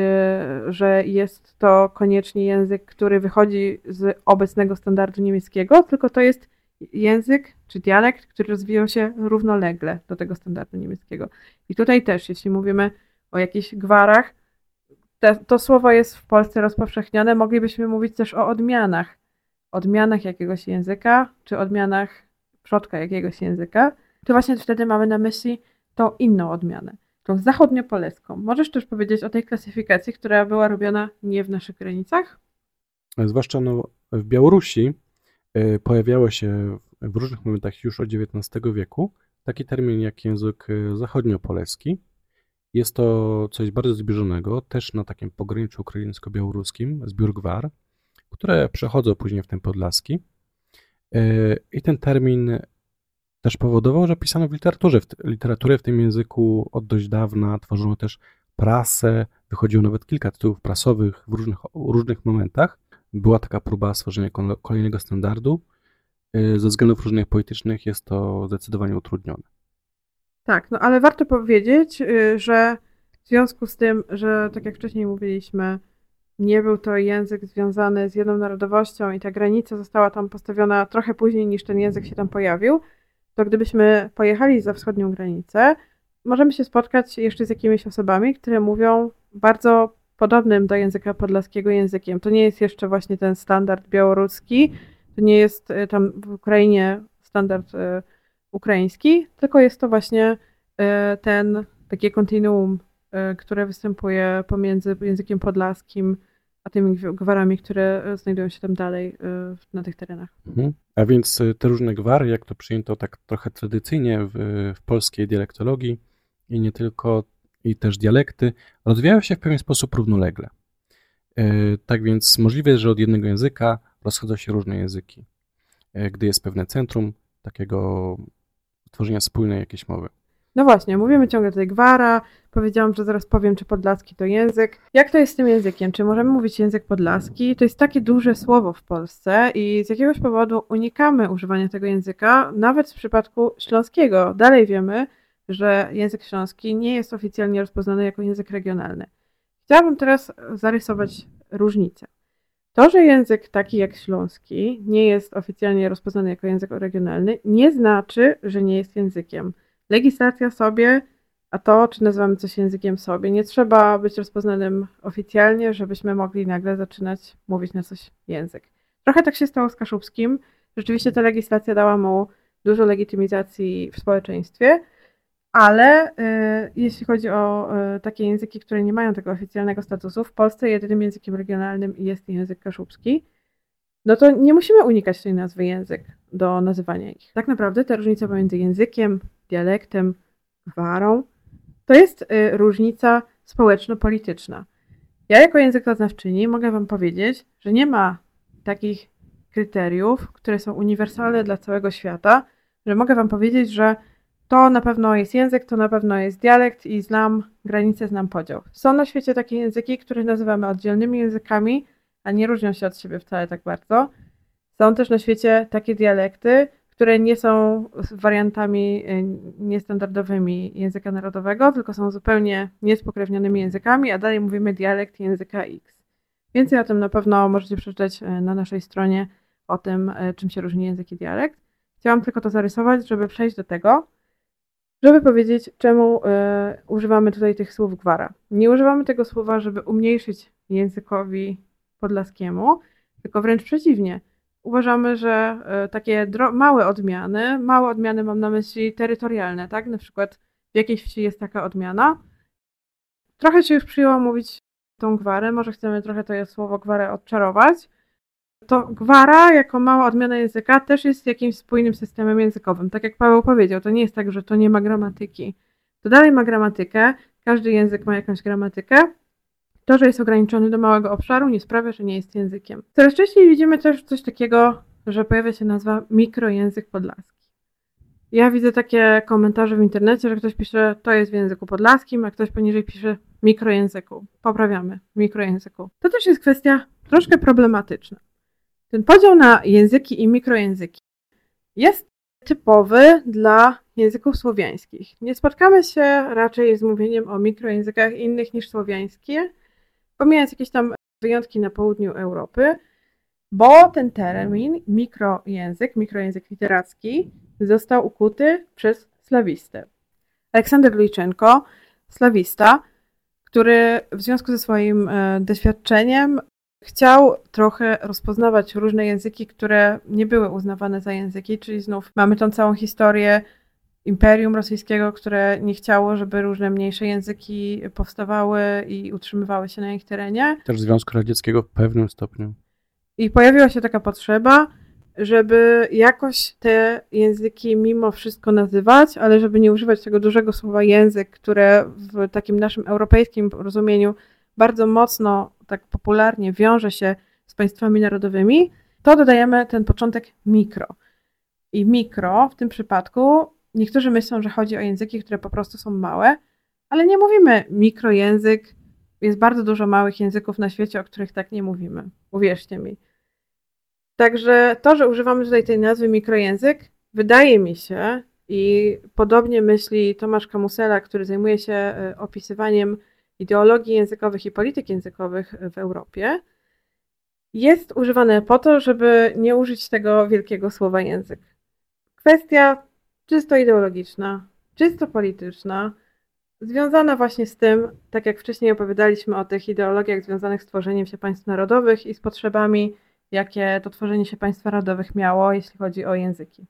że jest to koniecznie język, który wychodzi z obecnego standardu niemieckiego, tylko to jest język czy dialekt, który rozwijał się równolegle do tego standardu niemieckiego. I tutaj też, jeśli mówimy o jakichś gwarach, to słowo jest w Polsce rozpowszechnione, moglibyśmy mówić też o odmianach. Odmianach jakiegoś języka, czy odmianach przodka jakiegoś języka, to właśnie wtedy mamy na myśli tą inną odmianę, tą zachodniopolską. Możesz też powiedzieć o tej klasyfikacji, która była robiona nie w naszych granicach? Zwłaszcza w Białorusi pojawiało się w różnych momentach już od XIX wieku taki termin jak język zachodniopolski. Jest to coś bardzo zbliżonego, też na takim pograniczu ukraińsko-białoruskim, zbiór gwar, które przechodzą później w ten podlaski. I ten termin też powodował, że pisano w literaturę w tym języku od dość dawna, tworzono też prasę, wychodziło nawet kilka tytułów prasowych w różnych momentach. Była taka próba stworzenia kolejnego standardu. Ze względów różnych politycznych jest to zdecydowanie utrudnione. Tak, no ale warto powiedzieć, że w związku z tym, że tak jak wcześniej mówiliśmy, nie był to język związany z jedną narodowością i ta granica została tam postawiona trochę później niż ten język się tam pojawił, to gdybyśmy pojechali za wschodnią granicę, możemy się spotkać jeszcze z jakimiś osobami, które mówią bardzo podobnym do języka podlaskiego językiem. To nie jest jeszcze właśnie ten standard białoruski, to nie jest tam w Ukrainie standard ukraiński, tylko jest to właśnie ten takie kontinuum, które występuje pomiędzy językiem podlaskim a tymi gwarami, które znajdują się tam dalej na tych terenach. A więc te różne gwary, jak to przyjęto tak trochę tradycyjnie w polskiej dialektologii i nie tylko, i też dialekty, rozwijają się w pewien sposób równolegle. Tak więc możliwe jest, że od jednego języka rozchodzą się różne języki, gdy jest pewne centrum takiego tworzenia spójnej jakiejś mowy. No właśnie, mówimy ciągle tutaj gwara, powiedziałam, że zaraz powiem, czy podlaski to język. Jak to jest z tym językiem? Czy możemy mówić język podlaski? To jest takie duże słowo w Polsce i z jakiegoś powodu unikamy używania tego języka, nawet w przypadku śląskiego. Dalej wiemy, że język śląski nie jest oficjalnie rozpoznany jako język regionalny. Chciałabym teraz zarysować różnicę. To, że język taki jak śląski nie jest oficjalnie rozpoznany jako język regionalny, nie znaczy, że nie jest językiem. Legislacja sobie, a to, czy nazywamy coś językiem sobie, nie trzeba być rozpoznanym oficjalnie, żebyśmy mogli nagle zaczynać mówić na coś język. Trochę tak się stało z kaszubskim. Rzeczywiście ta legislacja dała mu dużo legitymizacji w społeczeństwie, ale jeśli chodzi o takie języki, które nie mają tego oficjalnego statusu, w Polsce jedynym językiem regionalnym jest język kaszubski, no to nie musimy unikać tej nazwy język do nazywania ich. Tak naprawdę ta różnica pomiędzy językiem, dialektem, gwarą, to jest różnica społeczno-polityczna. Ja jako językoznawczyni mogę Wam powiedzieć, że nie ma takich kryteriów, które są uniwersalne dla całego świata, że mogę Wam powiedzieć, że to na pewno jest język, to na pewno jest dialekt i znam granice, znam podział. Są na świecie takie języki, które nazywamy oddzielnymi językami, a nie różnią się od siebie wcale tak bardzo. Są też na świecie takie dialekty, które nie są wariantami niestandardowymi języka narodowego, tylko są zupełnie niespokrewnionymi językami, a dalej mówimy dialekt języka X. Więcej o tym na pewno możecie przeczytać na naszej stronie, o tym, czym się różni język i dialekt. Chciałam tylko to zarysować, żeby przejść do tego, żeby powiedzieć, czemu używamy tutaj tych słów gwara. Nie używamy tego słowa, żeby umniejszyć językowi podlaskiemu, tylko wręcz przeciwnie. Uważamy, że takie małe odmiany mam na myśli terytorialne, tak? Na przykład w jakiejś wsi jest taka odmiana. Trochę się już przyjęło mówić tą gwarę, może chcemy trochę to słowo gwarę odczarować. To gwara jako mała odmiana języka też jest jakimś spójnym systemem językowym. Tak jak Paweł powiedział, to nie jest tak, że to nie ma gramatyki. To dalej ma gramatykę, każdy język ma jakąś gramatykę. To, że jest ograniczony do małego obszaru, nie sprawia, że nie jest językiem. Coraz częściej widzimy też coś takiego, że pojawia się nazwa mikrojęzyk podlaski. Ja widzę takie komentarze w internecie, że ktoś pisze, to jest w języku podlaskim, a ktoś poniżej pisze mikrojęzyku. Poprawiamy, mikrojęzyku. To też jest kwestia troszkę problematyczna. Ten podział na języki i mikrojęzyki jest typowy dla języków słowiańskich. Nie spotkamy się raczej z mówieniem o mikrojęzykach innych niż słowiańskie, pomijając jakieś tam wyjątki na południu Europy, bo ten termin mikrojęzyk literacki został ukuty przez slawistę. Aleksander Lujczenko, slawista, który w związku ze swoim doświadczeniem chciał trochę rozpoznawać różne języki, które nie były uznawane za języki, czyli znów mamy tą całą historię Imperium Rosyjskiego, które nie chciało, żeby różne mniejsze języki powstawały i utrzymywały się na ich terenie. Też Związku Radzieckiego w pewnym stopniu. I pojawiła się taka potrzeba, żeby jakoś te języki mimo wszystko nazywać, ale żeby nie używać tego dużego słowa język, które w takim naszym europejskim rozumieniu bardzo mocno, tak popularnie wiąże się z państwami narodowymi, to dodajemy ten początek mikro. I mikro w tym przypadku, niektórzy myślą, że chodzi o języki, które po prostu są małe, ale nie mówimy mikrojęzyk. Jest bardzo dużo małych języków na świecie, o których tak nie mówimy. Uwierzcie mi. Także to, że używamy tutaj tej nazwy mikrojęzyk, wydaje mi się, i podobnie myśli Tomasz Kamusela, który zajmuje się opisywaniem ideologii językowych i polityk językowych w Europie, jest używane po to, żeby nie użyć tego wielkiego słowa język. Kwestia czysto ideologiczna, czysto polityczna, związana właśnie z tym, tak jak wcześniej opowiadaliśmy o tych ideologiach związanych z tworzeniem się państw narodowych i z potrzebami, jakie to tworzenie się państw narodowych miało, jeśli chodzi o języki.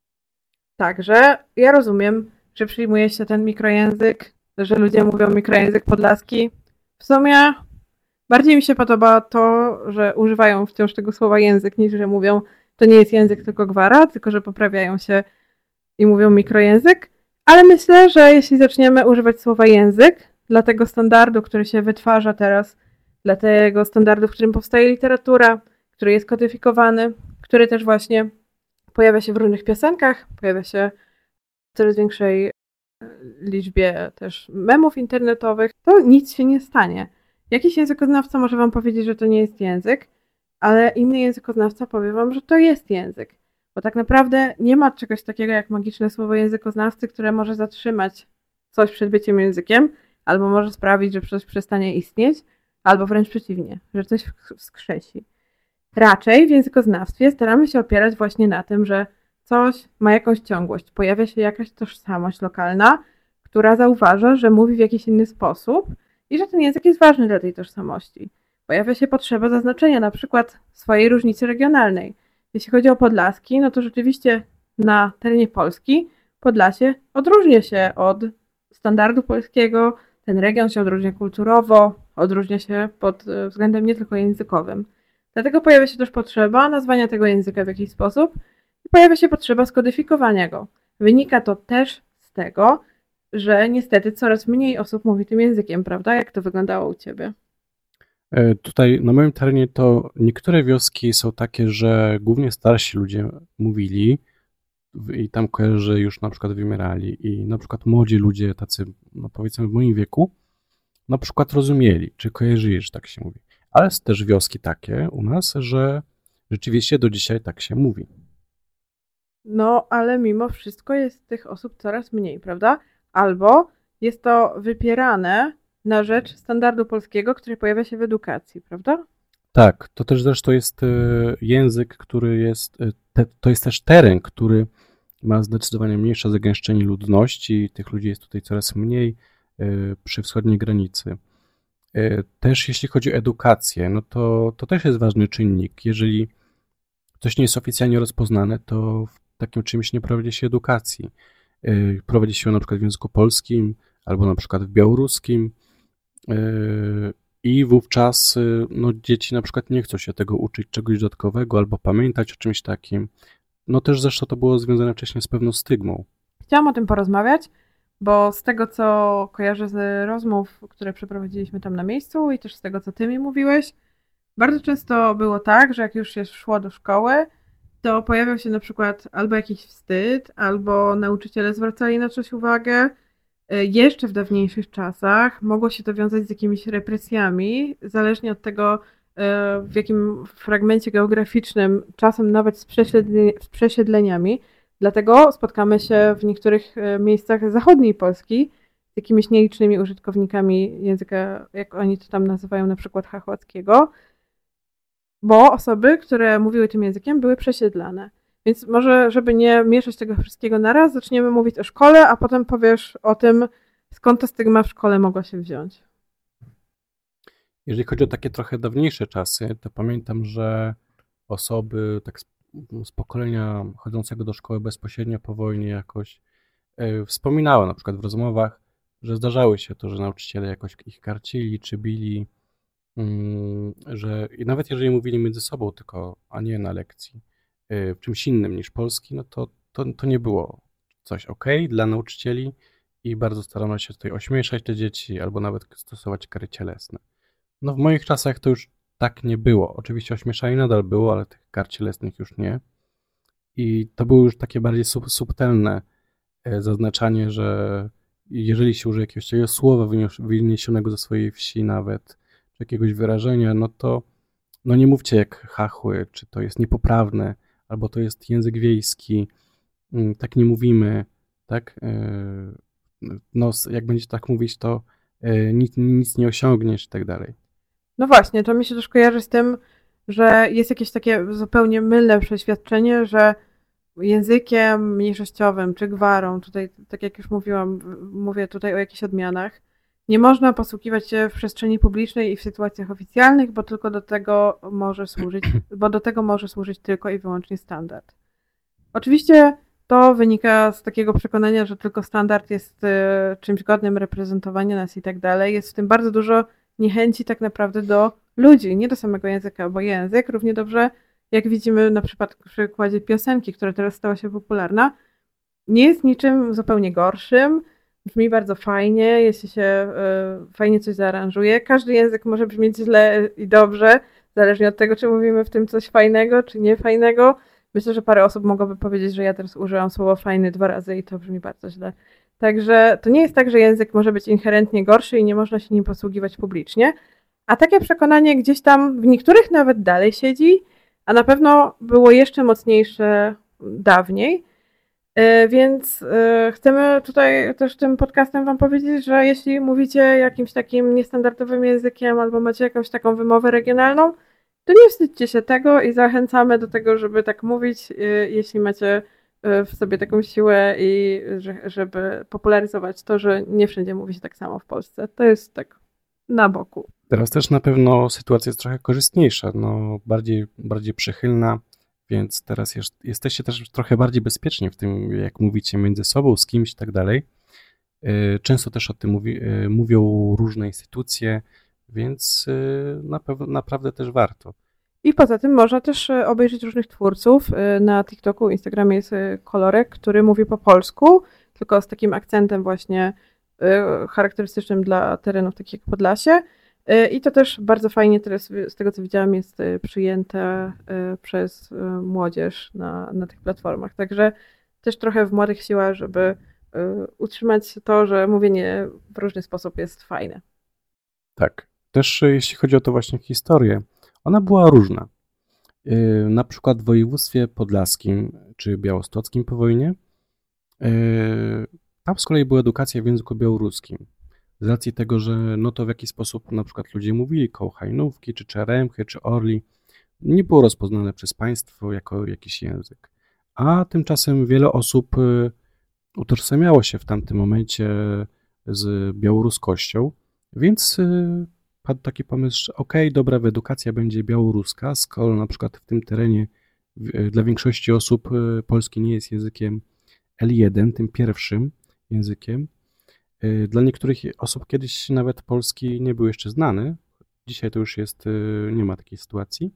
Także ja rozumiem, że przyjmuje się ten mikrojęzyk, że ludzie mówią mikrojęzyk podlaski. W sumie bardziej mi się podoba to, że używają wciąż tego słowa język, niż że mówią, to nie jest język, tylko gwara, tylko że poprawiają się i mówią mikrojęzyk. Ale myślę, że jeśli zaczniemy używać słowa język dla tego standardu, który się wytwarza teraz, dla tego standardu, w którym powstaje literatura, który jest kodyfikowany, który też właśnie pojawia się w różnych piosenkach, pojawia się w coraz większej liczbie też memów internetowych, to nic się nie stanie. Jakiś językoznawca może wam powiedzieć, że to nie jest język, ale inny językoznawca powie wam, że to jest język. Bo tak naprawdę nie ma czegoś takiego jak magiczne słowo językoznawcy, które może zatrzymać coś przed byciem językiem, albo może sprawić, że coś przestanie istnieć, albo wręcz przeciwnie, że coś wskrzesi. Raczej w językoznawstwie staramy się opierać właśnie na tym, że coś ma jakąś ciągłość, pojawia się jakaś tożsamość lokalna, która zauważa, że mówi w jakiś inny sposób i że ten język jest ważny dla tej tożsamości. Pojawia się potrzeba zaznaczenia na przykład swojej różnicy regionalnej. Jeśli chodzi o Podlaski, no to rzeczywiście na terenie Polski Podlasie odróżnia się od standardu polskiego, ten region się odróżnia kulturowo, odróżnia się pod względem nie tylko językowym. Dlatego pojawia się też potrzeba nazwania tego języka w jakiś sposób i pojawia się potrzeba skodyfikowania go. Wynika to też z tego, że niestety coraz mniej osób mówi tym językiem, prawda? Jak to wyglądało u ciebie? Tutaj na moim terenie to niektóre wioski są takie, że głównie starsi ludzie mówili, i tam kojarzy już na przykład wymierali i na przykład młodzi ludzie, tacy, no powiedzmy w moim wieku, na przykład rozumieli, czy kojarzyli, że tak się mówi. Ale są też wioski takie u nas, że rzeczywiście do dzisiaj tak się mówi. No, ale mimo wszystko jest tych osób coraz mniej, prawda? Albo jest to wypierane na rzecz standardu polskiego, który pojawia się w edukacji, prawda? Tak, to też zresztą jest język, który jest, to jest też teren, który ma zdecydowanie mniejsze zagęszczenie ludności, tych ludzi jest tutaj coraz mniej przy wschodniej granicy. Też jeśli chodzi o edukację, no to też jest ważny czynnik. Jeżeli coś nie jest oficjalnie rozpoznane, to w takim czymś nie prowadzi się edukacji. Prowadzi się ją na przykład w języku polskim albo na przykład w białoruskim i wówczas no, dzieci na przykład nie chcą się tego uczyć, czegoś dodatkowego albo pamiętać o czymś takim. No też zresztą to było związane wcześniej z pewną stygmą. Chciałam o tym porozmawiać, bo z tego, co kojarzę z rozmów, które przeprowadziliśmy tam na miejscu i też z tego, co ty mi mówiłeś, bardzo często było tak, że jak już się szło do szkoły, to pojawiał się na przykład albo jakiś wstyd, albo nauczyciele zwracali na coś uwagę. Jeszcze w dawniejszych czasach mogło się to wiązać z jakimiś represjami, zależnie od tego, w jakim fragmencie geograficznym, czasem nawet z przesiedleniami. Dlatego spotkamy się w niektórych miejscach zachodniej Polski z jakimiś nielicznymi użytkownikami języka, jak oni to tam nazywają, na przykład chachłackiego, bo osoby, które mówiły tym językiem, były przesiedlane. Więc może, żeby nie mieszać tego wszystkiego naraz, zaczniemy mówić o szkole, a potem powiesz o tym, skąd ta stygma w szkole mogła się wziąć. Jeżeli chodzi o takie trochę dawniejsze czasy, to pamiętam, że osoby tak z pokolenia chodzącego do szkoły bezpośrednio po wojnie jakoś wspominały na przykład w rozmowach, że zdarzały się to, że nauczyciele jakoś ich karcili czy bili, że i nawet jeżeli mówili między sobą tylko, a nie na lekcji, w czymś innym niż polski, no to nie było coś dla nauczycieli i bardzo starano się tutaj ośmieszać te dzieci albo nawet stosować kary cielesne. No w moich czasach to już tak nie było. Oczywiście ośmieszanie nadal było, ale tych kar cielesnych już nie. I to było już takie bardziej subtelne zaznaczanie, że jeżeli się użyje jakiegoś takiego słowa wyniesionego ze swojej wsi nawet, czy jakiegoś wyrażenia, no to no nie mówcie jak chachły, czy to jest niepoprawne, albo to jest język wiejski, tak nie mówimy, tak? No jak będziecie tak mówić, to nic nie osiągniesz i tak dalej. No właśnie, to mi się też kojarzy z tym, że jest jakieś takie zupełnie mylne przeświadczenie, że językiem mniejszościowym czy gwarą, tutaj, tak jak już mówiłam, mówię tutaj o jakichś odmianach, nie można posługiwać się w przestrzeni publicznej i w sytuacjach oficjalnych, bo do tego może służyć tylko i wyłącznie standard. Oczywiście to wynika z takiego przekonania, że tylko standard jest czymś godnym reprezentowania nas i tak dalej. Jest w tym bardzo dużo niechęci tak naprawdę do ludzi, nie do samego języka, bo język równie dobrze, jak widzimy na przykładzie piosenki, która teraz stała się popularna, nie jest niczym zupełnie gorszym, brzmi bardzo fajnie, jeśli się fajnie coś zaaranżuje. Każdy język może brzmieć źle i dobrze, zależnie od tego, czy mówimy w tym coś fajnego, czy nie fajnego. Myślę, że parę osób mogłoby powiedzieć, że ja teraz użyłam słowa fajny 2 razy i to brzmi bardzo źle. Także to nie jest tak, że język może być inherentnie gorszy i nie można się nim posługiwać publicznie, a takie przekonanie gdzieś tam w niektórych nawet dalej siedzi, a na pewno było jeszcze mocniejsze dawniej. Więc chcemy tutaj też tym podcastem wam powiedzieć, że jeśli mówicie jakimś takim niestandardowym językiem albo macie jakąś taką wymowę regionalną, to nie wstydźcie się tego i zachęcamy do tego, żeby tak mówić, jeśli macie w sobie taką siłę i żeby popularyzować to, że nie wszędzie mówi się tak samo w Polsce. To jest tak na boku. Teraz też na pewno sytuacja jest trochę korzystniejsza, no bardziej przychylna, więc teraz jesteście też trochę bardziej bezpieczni w tym, jak mówicie między sobą, z kimś i tak dalej. Często też o tym mówią różne instytucje, więc naprawdę też warto. I poza tym można też obejrzeć różnych twórców. Na TikToku, Instagramie jest Kolorek, który mówi po polsku, tylko z takim akcentem właśnie charakterystycznym dla terenów takich jak Podlasie. I to też bardzo fajnie teraz, z tego co widziałam, jest przyjęte przez młodzież na tych platformach. Także też trochę w młodych siłach, żeby utrzymać to, że mówienie w różny sposób jest fajne. Tak. Też jeśli chodzi o to właśnie historię, ona była różna. Na przykład w województwie podlaskim czy białostockim po wojnie, tam z kolei była edukacja w języku białoruskim. Z racji tego, że no to w jaki sposób na przykład ludzie mówili koło Hajnówki, czy Czeremchy, czy Orli, nie było rozpoznane przez państwo jako jakiś język. A tymczasem wiele osób utożsamiało się w tamtym momencie z białoruskością, więc padł taki pomysł, że okej, dobra, edukacja będzie białoruska, skoro na przykład w tym terenie dla większości osób polski nie jest językiem L1, tym pierwszym językiem. Dla niektórych osób kiedyś nawet polski nie był jeszcze znany. Dzisiaj to już jest, nie ma takiej sytuacji,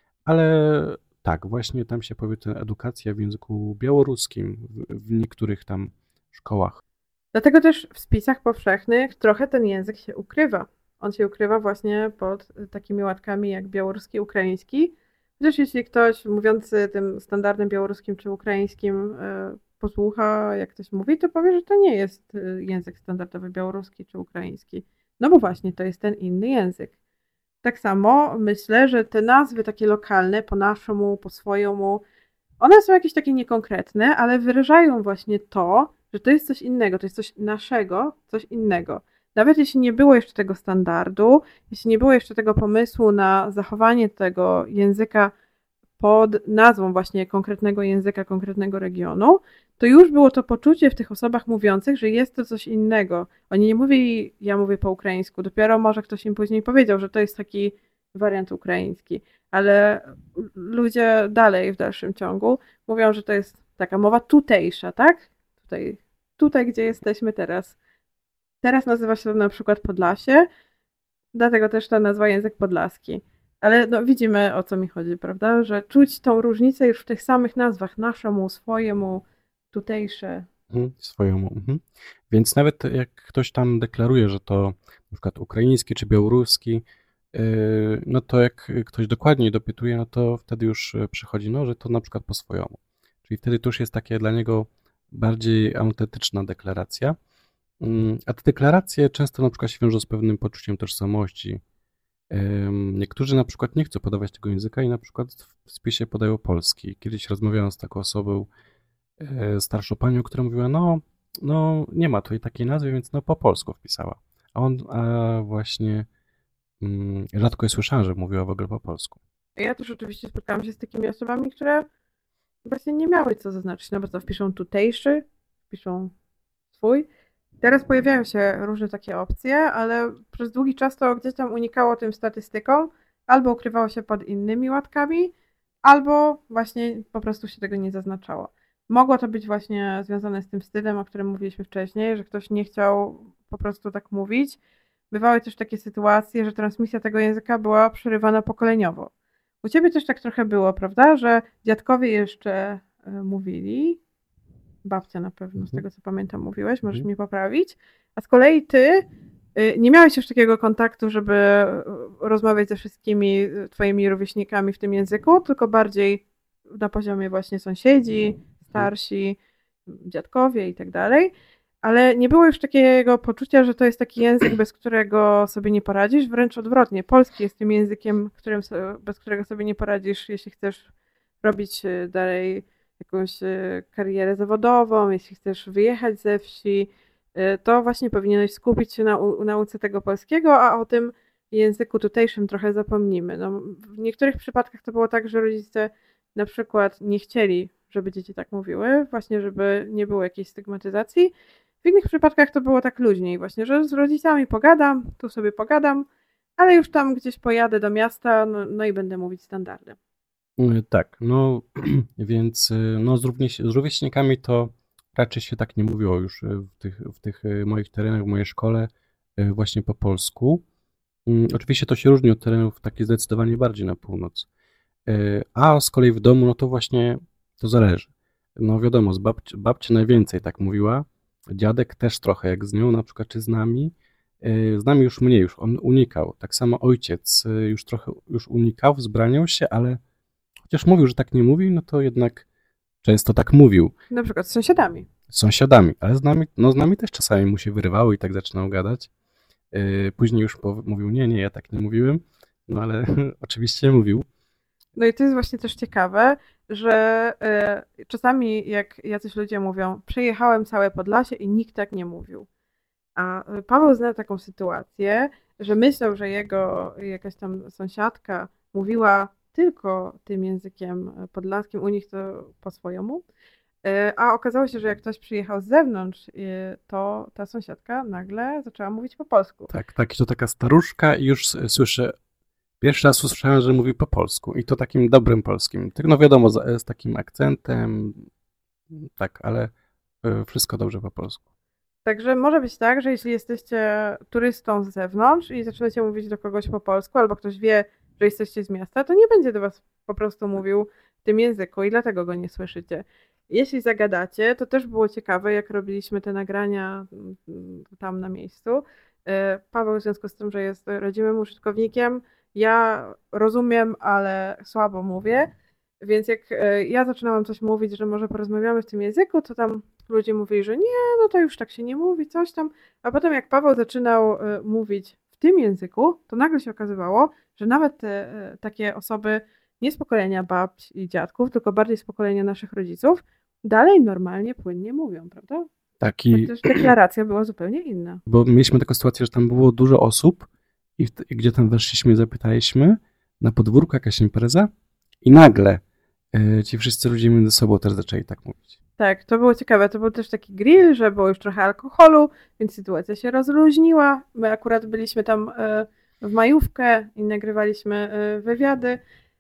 ale tak, właśnie tam się powie ta edukacja w języku białoruskim w niektórych tam szkołach. Dlatego też w spisach powszechnych trochę ten język się ukrywa. On się ukrywa właśnie pod takimi łatkami jak białoruski, ukraiński. Chociaż jeśli ktoś mówiący tym standardem białoruskim czy ukraińskim posłucha, jak ktoś mówi, to powie, że to nie jest język standardowy białoruski czy ukraiński. No bo właśnie to jest ten inny język. Tak samo myślę, że te nazwy takie lokalne, po naszemu, po swojemu, one są jakieś takie niekonkretne, ale wyrażają właśnie to, że to jest coś innego, to jest coś naszego, coś innego. Nawet jeśli nie było jeszcze tego standardu, jeśli nie było jeszcze tego pomysłu na zachowanie tego języka pod nazwą właśnie konkretnego języka, konkretnego regionu, to już było to poczucie w tych osobach mówiących, że jest to coś innego. Oni nie mówili, ja mówię po ukraińsku, dopiero może ktoś im później powiedział, że to jest taki wariant ukraiński, ale ludzie dalej w dalszym ciągu mówią, że to jest taka mowa tutejsza, tak? Tutaj gdzie jesteśmy teraz. Teraz nazywa się to na przykład Podlasie, dlatego też ta nazwa język podlaski. Ale no, widzimy, o co mi chodzi, prawda? Że czuć tą różnicę już w tych samych nazwach, naszemu, swojemu, tutejsze. Swojemu. Więc nawet jak ktoś tam deklaruje, że to na przykład ukraiński czy białoruski, no to jak ktoś dokładniej dopytuje, no to wtedy już przychodzi, no, że to na przykład po swojemu. Czyli wtedy to już jest takie dla niego bardziej autentyczna deklaracja. A te deklaracje często na przykład się wiążą z pewnym poczuciem tożsamości. Niektórzy na przykład nie chcą podawać tego języka i na przykład w spisie podają polski. Kiedyś rozmawiałem z taką osobą, starszą panią, która mówiła, no nie ma tutaj takiej nazwy, więc no po polsku wpisała. A właśnie rzadko je słyszałem, że mówiła w ogóle po polsku. Ja też oczywiście spotkałam się z takimi osobami, które właśnie nie miały co zaznaczyć, no bo to wpiszą tutejszy, wpiszą swój. Teraz pojawiają się różne takie opcje, ale przez długi czas to gdzieś tam unikało tym statystykom, albo ukrywało się pod innymi łatkami, albo właśnie po prostu się tego nie zaznaczało. Mogło to być właśnie związane z tym stylem, o którym mówiliśmy wcześniej, że ktoś nie chciał po prostu tak mówić. Bywały też takie sytuacje, że transmisja tego języka była przerywana pokoleniowo. U ciebie też tak trochę było, prawda? Że dziadkowie jeszcze mówili, babcia na pewno, z tego co pamiętam mówiłeś, możesz mnie poprawić, a z kolei ty nie miałeś już takiego kontaktu, żeby rozmawiać ze wszystkimi twoimi rówieśnikami w tym języku, tylko bardziej na poziomie właśnie sąsiedzi, starsi, dziadkowie i tak dalej, ale nie było już takiego poczucia, że to jest taki język, bez którego sobie nie poradzisz, wręcz odwrotnie. Polski jest tym językiem, bez którego sobie nie poradzisz, jeśli chcesz robić dalej jakąś karierę zawodową, jeśli chcesz wyjechać ze wsi, to właśnie powinieneś skupić się na nauce tego polskiego, a o tym języku tutejszym trochę zapomnimy. No, w niektórych przypadkach to było tak, że rodzice na przykład nie chcieli, żeby dzieci tak mówiły, właśnie żeby nie było jakiejś stygmatyzacji. W innych przypadkach to było tak luźniej właśnie, że z rodzicami pogadam, tu sobie pogadam, ale już tam gdzieś pojadę do miasta, no i będę mówić standardem. Tak, no więc no, z rówieśnikami to raczej się tak nie mówiło już w tych moich terenach, w mojej szkole właśnie po polsku. Oczywiście to się różni od terenów takie zdecydowanie bardziej na północ. A z kolei w domu, no to właśnie to zależy. No wiadomo, babcia najwięcej tak mówiła, dziadek też trochę jak z nią, na przykład czy z nami. Z nami już mniej, już on unikał. Tak samo ojciec już trochę unikał, wzbraniał się, ale chociaż mówił, że tak nie mówi, no to jednak często tak mówił. Na przykład z sąsiadami. Z sąsiadami, ale z nami też czasami mu się wyrywało i tak zaczynał gadać. Później już mówił, nie, ja tak nie mówiłem, no ale oczywiście mówił. No i to jest właśnie też ciekawe, że czasami jak jacyś ludzie mówią, przejechałem całe Podlasie i nikt tak nie mówił. A Paweł zna taką sytuację, że myślał, że jego jakaś tam sąsiadka mówiła tylko tym językiem podlaskim, u nich to po swojemu. A okazało się, że jak ktoś przyjechał z zewnątrz, to ta sąsiadka nagle zaczęła mówić po polsku. Tak, i to taka staruszka i już słyszę, pierwszy raz usłyszałem, że mówi po polsku i to takim dobrym polskim. No wiadomo, z takim akcentem, tak, ale wszystko dobrze po polsku. Także może być tak, że jeśli jesteście turystą z zewnątrz i zaczynacie mówić do kogoś po polsku, albo ktoś wie, że jesteście z miasta, to nie będzie do was po prostu mówił w tym języku i dlatego go nie słyszycie. Jeśli zagadacie, to też było ciekawe, jak robiliśmy te nagrania tam na miejscu. Paweł w związku z tym, że jest rodzimym użytkownikiem, ja rozumiem, ale słabo mówię, więc jak ja zaczynałam coś mówić, że może porozmawiamy w tym języku, to tam ludzie mówili, że nie, no to już tak się nie mówi, coś tam. A potem jak Paweł zaczynał mówić w tym języku, to nagle się okazywało, że nawet te takie osoby nie z pokolenia babci i dziadków, tylko bardziej z pokolenia naszych rodziców, dalej normalnie, płynnie mówią, prawda? Taki, Chociaż deklaracja była zupełnie inna. bo mieliśmy taką sytuację, że tam było dużo osób i gdzie tam weszliśmy i zapytaliśmy, na podwórku jakaś impreza i nagle ci wszyscy ludzie między sobą też zaczęli tak mówić. Tak, to było ciekawe. To był też taki grill, że było już trochę alkoholu, więc sytuacja się rozluźniła. My akurat byliśmy tam w majówkę i nagrywaliśmy wywiady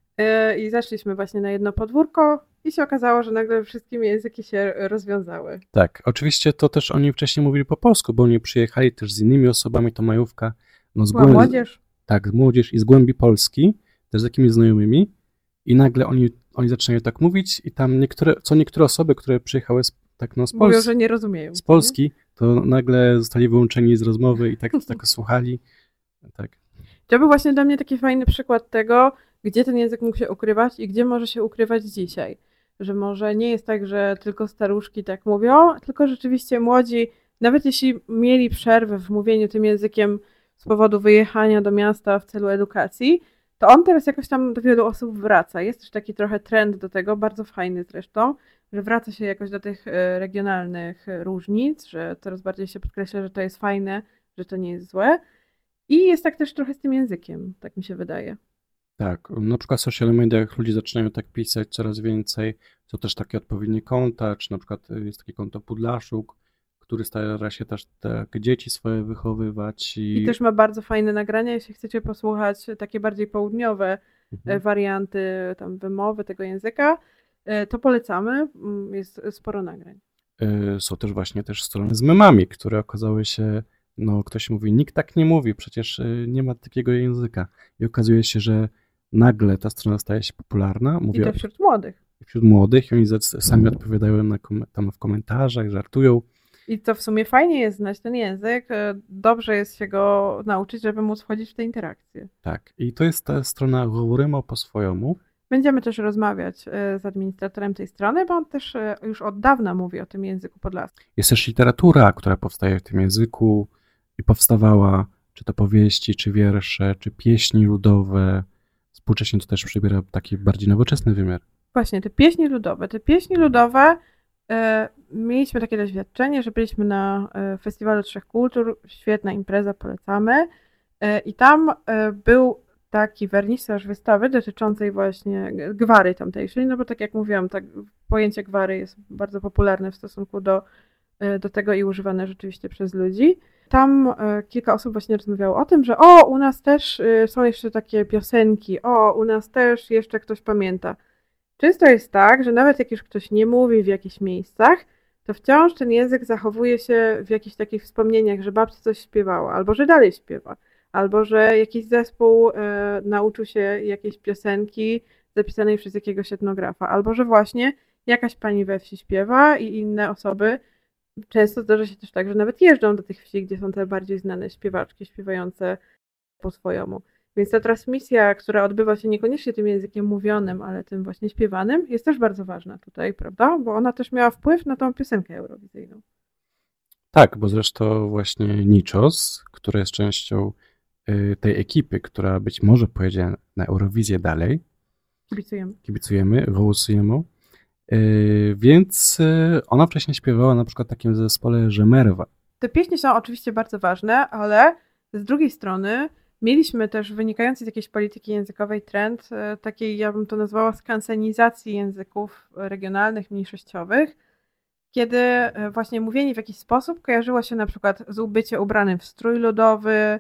i zeszliśmy właśnie na jedno podwórko i się okazało, że nagle wszystkie języki się rozwiązały. Tak, oczywiście to też oni wcześniej mówili po polsku, bo oni przyjechali też z innymi osobami, to majówka. No, Była młodzież. Tak, młodzież i z głębi Polski, też z jakimiś znajomymi i nagle oni zaczynają tak mówić i tam niektóre osoby, które przyjechały z Polski, mówią, że nie rozumieją. Z Polski, to nagle zostali wyłączeni z rozmowy i tak słuchali. Tak. To był właśnie dla mnie taki fajny przykład tego, gdzie ten język mógł się ukrywać i gdzie może się ukrywać dzisiaj. Że może nie jest tak, że tylko staruszki tak mówią, tylko rzeczywiście młodzi, nawet jeśli mieli przerwę w mówieniu tym językiem z powodu wyjechania do miasta w celu edukacji, to on teraz jakoś tam do wielu osób wraca. Jest też taki trochę trend do tego, bardzo fajny zresztą, że wraca się jakoś do tych regionalnych różnic, że coraz bardziej się podkreśla, że to jest fajne, że to nie jest złe. I jest tak też trochę z tym językiem, tak mi się wydaje. Tak, na przykład w social mediach ludzie zaczynają tak pisać coraz więcej, są też takie odpowiednie konta, czy na przykład jest takie konto Podlaszuk, który stara się też tak dzieci swoje wychowywać. I też ma bardzo fajne nagrania, jeśli chcecie posłuchać takie bardziej południowe warianty tam wymowy tego języka, to polecamy, jest sporo nagrań. Są też właśnie strony z memami, które okazały się, no ktoś mówi, nikt tak nie mówi, przecież nie ma takiego języka. I okazuje się, że nagle ta strona staje się popularna. I to wśród młodych. Wśród młodych i oni sami odpowiadają tam w komentarzach, żartują. I to w sumie fajnie jest znać ten język, dobrze jest się go nauczyć, żeby móc wchodzić w te interakcje. Tak, i to jest ta strona Говоримо po swojemu. Będziemy też rozmawiać z administratorem tej strony, bo on też już od dawna mówi o tym języku podlaskim. Jest też literatura, która powstaje w tym języku i powstawała, czy to powieści, czy wiersze, czy pieśni ludowe. Współcześnie to też przybiera taki bardziej nowoczesny wymiar. Właśnie, te pieśni ludowe, mieliśmy takie doświadczenie, że byliśmy na Festiwalu Trzech Kultur, świetna impreza, polecamy. I tam był taki wernisaż wystawy dotyczącej właśnie gwary tamtejszej, no bo tak jak mówiłam, tak, pojęcie gwary jest bardzo popularne w stosunku do tego i używane rzeczywiście przez ludzi. Tam kilka osób właśnie rozmawiało o tym, że u nas też są jeszcze takie piosenki, u nas też jeszcze ktoś pamięta. Często jest tak, że nawet jak już ktoś nie mówi w jakichś miejscach, to wciąż ten język zachowuje się w jakichś takich wspomnieniach, że babcia coś śpiewała, albo że dalej śpiewa, albo że jakiś zespół nauczył się jakiejś piosenki zapisanej przez jakiegoś etnografa, albo że właśnie jakaś pani we wsi śpiewa i inne osoby. Często zdarza się też tak, że nawet jeżdżą do tych wsi, gdzie są te bardziej znane śpiewaczki śpiewające po swojemu. Więc ta transmisja, która odbywa się niekoniecznie tym językiem mówionym, ale tym właśnie śpiewanym, jest też bardzo ważna tutaj, prawda? Bo ona też miała wpływ na tą piosenkę eurowizyjną. Tak, bo zresztą właśnie Niczos, który jest częścią tej ekipy, która być może pojedzie na Eurowizję dalej, kibicujemy, wołosujemy, więc ona wcześniej śpiewała na przykład w takim zespole Żemerwa. Te pieśni są oczywiście bardzo ważne, ale z drugiej strony mieliśmy też wynikający z jakiejś polityki językowej trend takiej, ja bym to nazwała, skansenizacji języków regionalnych, mniejszościowych, kiedy właśnie mówienie w jakiś sposób kojarzyło się na przykład z byciem ubranym w strój ludowy,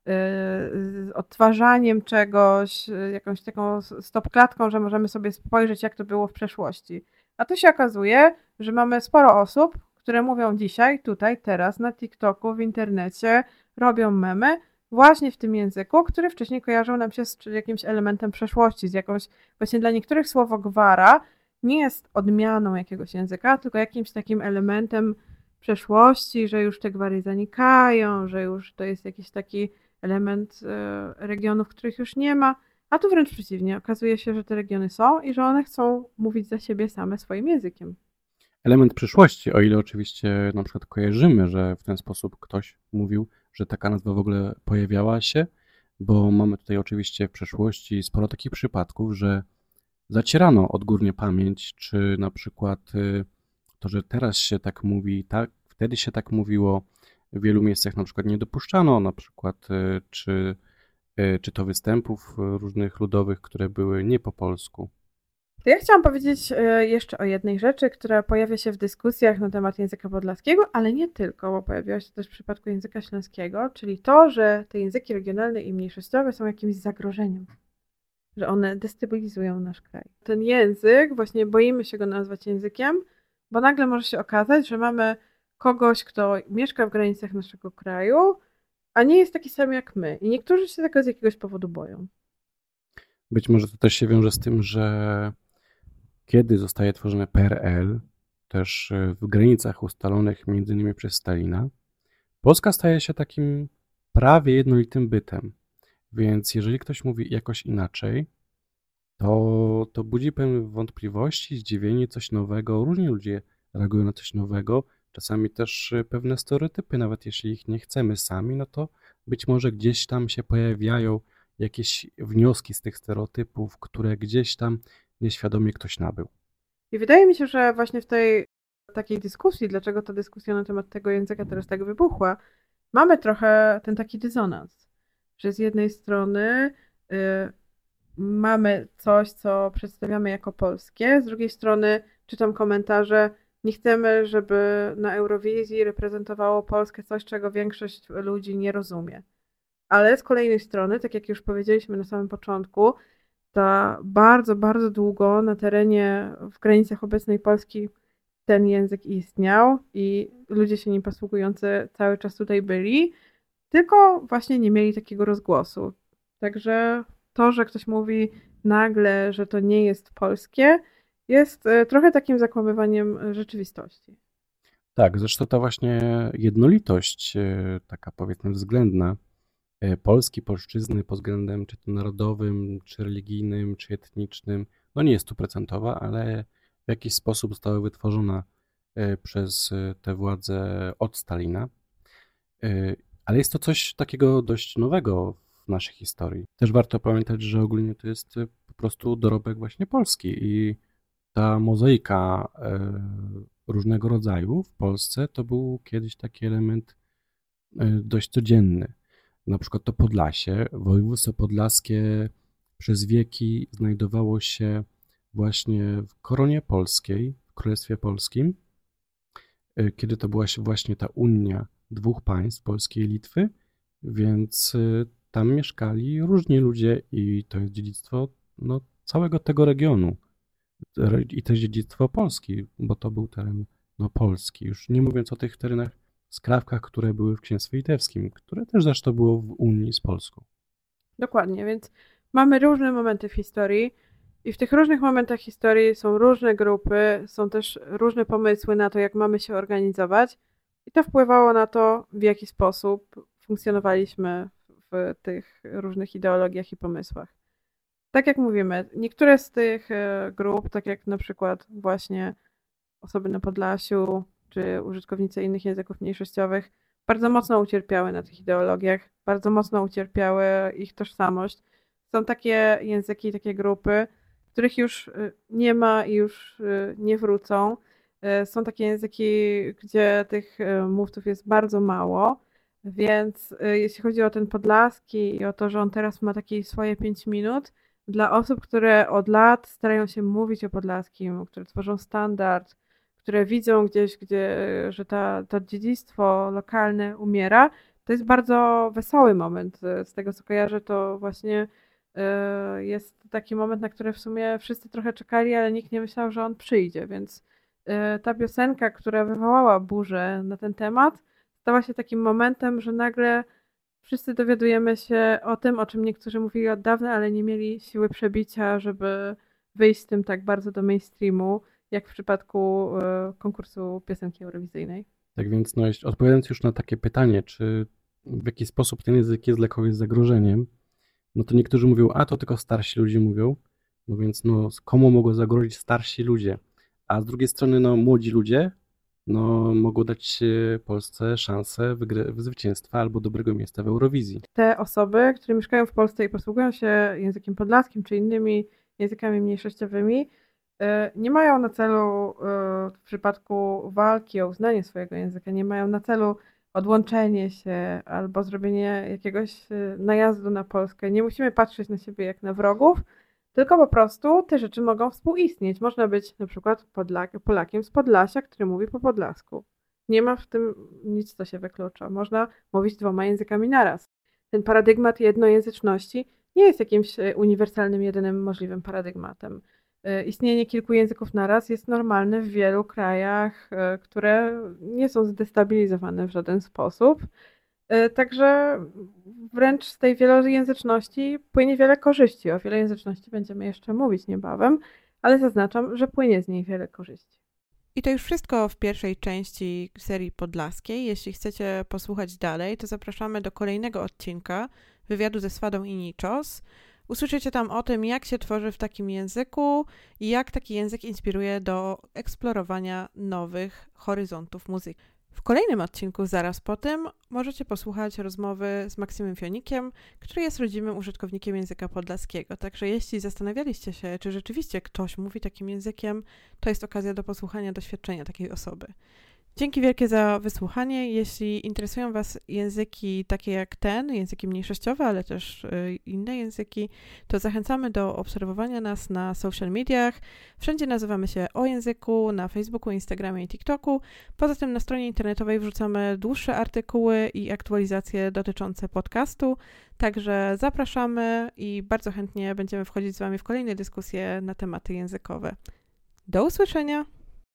z odtwarzaniem czegoś, jakąś taką stopklatką, że możemy sobie spojrzeć, jak to było w przeszłości. A tu się okazuje, że mamy sporo osób, które mówią dzisiaj, tutaj, teraz, na TikToku, w internecie, robią memy właśnie w tym języku, który wcześniej kojarzył nam się z jakimś elementem przeszłości, z jakąś, właśnie dla niektórych słowo gwara nie jest odmianą jakiegoś języka, tylko jakimś takim elementem przeszłości, że już te gwary zanikają, że już to jest jakiś taki element regionów, których już nie ma, a tu wręcz przeciwnie. Okazuje się, że te regiony są i że one chcą mówić za siebie same swoim językiem. Element przyszłości, o ile oczywiście na przykład kojarzymy, że w ten sposób ktoś mówił, że taka nazwa w ogóle pojawiała się, bo mamy tutaj oczywiście w przeszłości sporo takich przypadków, że zacierano odgórnie pamięć, czy na przykład to, że teraz się tak mówi, tak, wtedy się tak mówiło, w wielu miejscach na przykład nie dopuszczano, na przykład czy to występów różnych ludowych, które były nie po polsku. To ja chciałam powiedzieć jeszcze o jednej rzeczy, która pojawia się w dyskusjach na temat języka podlaskiego, ale nie tylko, bo pojawiła się też w przypadku języka śląskiego, czyli to, że te języki regionalne i mniejszościowe są jakimś zagrożeniem, że one destabilizują nasz kraj. Ten język, właśnie boimy się go nazwać językiem, bo nagle może się okazać, że mamy kogoś, kto mieszka w granicach naszego kraju, a nie jest taki sam jak my. I niektórzy się tego z jakiegoś powodu boją. Być może to też się wiąże z tym, że kiedy zostaje tworzone PRL, też w granicach ustalonych między innymi przez Stalina, Polska staje się takim prawie jednolitym bytem. Więc jeżeli ktoś mówi jakoś inaczej, to budzi pewne wątpliwości, zdziwienie, coś nowego. Różni ludzie reagują na coś nowego. Czasami też pewne stereotypy, nawet jeśli ich nie chcemy sami, no to być może gdzieś tam się pojawiają jakieś wnioski z tych stereotypów, które gdzieś tam nieświadomie ktoś nabył. I wydaje mi się, że właśnie w tej takiej dyskusji, dlaczego ta dyskusja na temat tego języka teraz tak wybuchła, mamy trochę ten taki dysonans, że z jednej strony mamy coś, co przedstawiamy jako polskie, z drugiej strony czytam komentarze, nie chcemy, żeby na Eurowizji reprezentowało Polskę coś, czego większość ludzi nie rozumie. Ale z kolejnej strony, tak jak już powiedzieliśmy na samym początku, ta bardzo, bardzo długo na terenie, w granicach obecnej Polski ten język istniał i ludzie się nim posługujący cały czas tutaj byli, tylko właśnie nie mieli takiego rozgłosu. Także to, że ktoś mówi nagle, że to nie jest polskie, jest trochę takim zakłamywaniem rzeczywistości. Tak, zresztą ta właśnie jednolitość, taka powiedzmy względna, Polski, polszczyzny pod względem czy to narodowym, czy religijnym, czy etnicznym, no nie jest stuprocentowa, ale w jakiś sposób została wytworzona przez te władze od Stalina. Ale jest to coś takiego dość nowego w naszej historii. Też warto pamiętać, że ogólnie to jest po prostu dorobek właśnie Polski i ta mozaika różnego rodzaju w Polsce to był kiedyś taki element dość codzienny. Na przykład to Podlasie, województwo podlaskie przez wieki znajdowało się właśnie w koronie polskiej, w Królestwie Polskim, kiedy to była właśnie ta unia dwóch państw, Polski i Litwy, więc tam mieszkali różni ludzie i to jest dziedzictwo całego tego regionu i też dziedzictwo Polski, bo to był teren Polski, już nie mówiąc o tych terenach, skrawkach, które były w Księstwie Litewskim, które też zresztą było w Unii z Polską. Dokładnie, więc mamy różne momenty w historii i w tych różnych momentach historii są różne grupy, są też różne pomysły na to, jak mamy się organizować i to wpływało na to, w jaki sposób funkcjonowaliśmy w tych różnych ideologiach i pomysłach. Tak jak mówimy, niektóre z tych grup, tak jak na przykład właśnie osoby na Podlasiu, czy użytkownicy innych języków mniejszościowych, bardzo mocno ucierpiały na tych ideologiach, bardzo mocno ucierpiały ich tożsamość. Są takie języki, takie grupy, których już nie ma i już nie wrócą. Są takie języki, gdzie tych mówców jest bardzo mało, więc jeśli chodzi o ten podlaski i o to, że on teraz ma takie swoje 5 minut, dla osób, które od lat starają się mówić o podlaskim, które tworzą standard, które widzą gdzieś, że to dziedzictwo lokalne umiera, to jest bardzo wesoły moment. Z tego, co kojarzę, to właśnie jest taki moment, na który w sumie wszyscy trochę czekali, ale nikt nie myślał, że on przyjdzie, więc ta piosenka, która wywołała burzę na ten temat, stała się takim momentem, że nagle wszyscy dowiadujemy się o tym, o czym niektórzy mówili od dawna, ale nie mieli siły przebicia, żeby wyjść z tym tak bardzo do mainstreamu, jak w przypadku konkursu piosenki eurowizyjnej. Tak więc, odpowiadając już na takie pytanie, czy w jaki sposób ten język jest dla kogoś zagrożeniem, no to niektórzy mówią, a to tylko starsi ludzie mówią, no więc komu mogą zagrozić starsi ludzie? A z drugiej strony, młodzi ludzie, mogą dać Polsce szansę zwycięstwa albo dobrego miejsca w Eurowizji. Te osoby, które mieszkają w Polsce i posługują się językiem podlaskim czy innymi językami mniejszościowymi, nie mają na celu w przypadku walki o uznanie swojego języka, nie mają na celu odłączenie się albo zrobienie jakiegoś najazdu na Polskę. Nie musimy patrzeć na siebie jak na wrogów, tylko po prostu te rzeczy mogą współistnieć. Można być na przykład Polakiem z Podlasia, który mówi po podlasku. Nie ma w tym nic, co się wyklucza. Można mówić 2 językami naraz. Ten paradygmat jednojęzyczności nie jest jakimś uniwersalnym, jedynym możliwym paradygmatem. Istnienie kilku języków naraz jest normalne w wielu krajach, które nie są zdestabilizowane w żaden sposób. Także wręcz z tej wielojęzyczności płynie wiele korzyści. O wielojęzyczności będziemy jeszcze mówić niebawem, ale zaznaczam, że płynie z niej wiele korzyści. I to już wszystko w pierwszej części serii podlaskiej. Jeśli chcecie posłuchać dalej, to zapraszamy do kolejnego odcinka wywiadu ze Swadą i Niczos. Usłyszycie tam o tym, jak się tworzy w takim języku i jak taki język inspiruje do eksplorowania nowych horyzontów muzyki. W kolejnym odcinku, zaraz po tym, możecie posłuchać rozmowy z Maksymem Fionikiem, który jest rodzimym użytkownikiem języka podlaskiego. Także jeśli zastanawialiście się, czy rzeczywiście ktoś mówi takim językiem, to jest okazja do posłuchania doświadczenia takiej osoby. Dzięki wielkie za wysłuchanie. Jeśli interesują Was języki takie jak ten, języki mniejszościowe, ale też inne języki, to zachęcamy do obserwowania nas na social mediach. Wszędzie nazywamy się O Języku, na Facebooku, Instagramie i TikToku. Poza tym na stronie internetowej wrzucamy dłuższe artykuły i aktualizacje dotyczące podcastu. Także zapraszamy i bardzo chętnie będziemy wchodzić z Wami w kolejne dyskusje na tematy językowe. Do usłyszenia!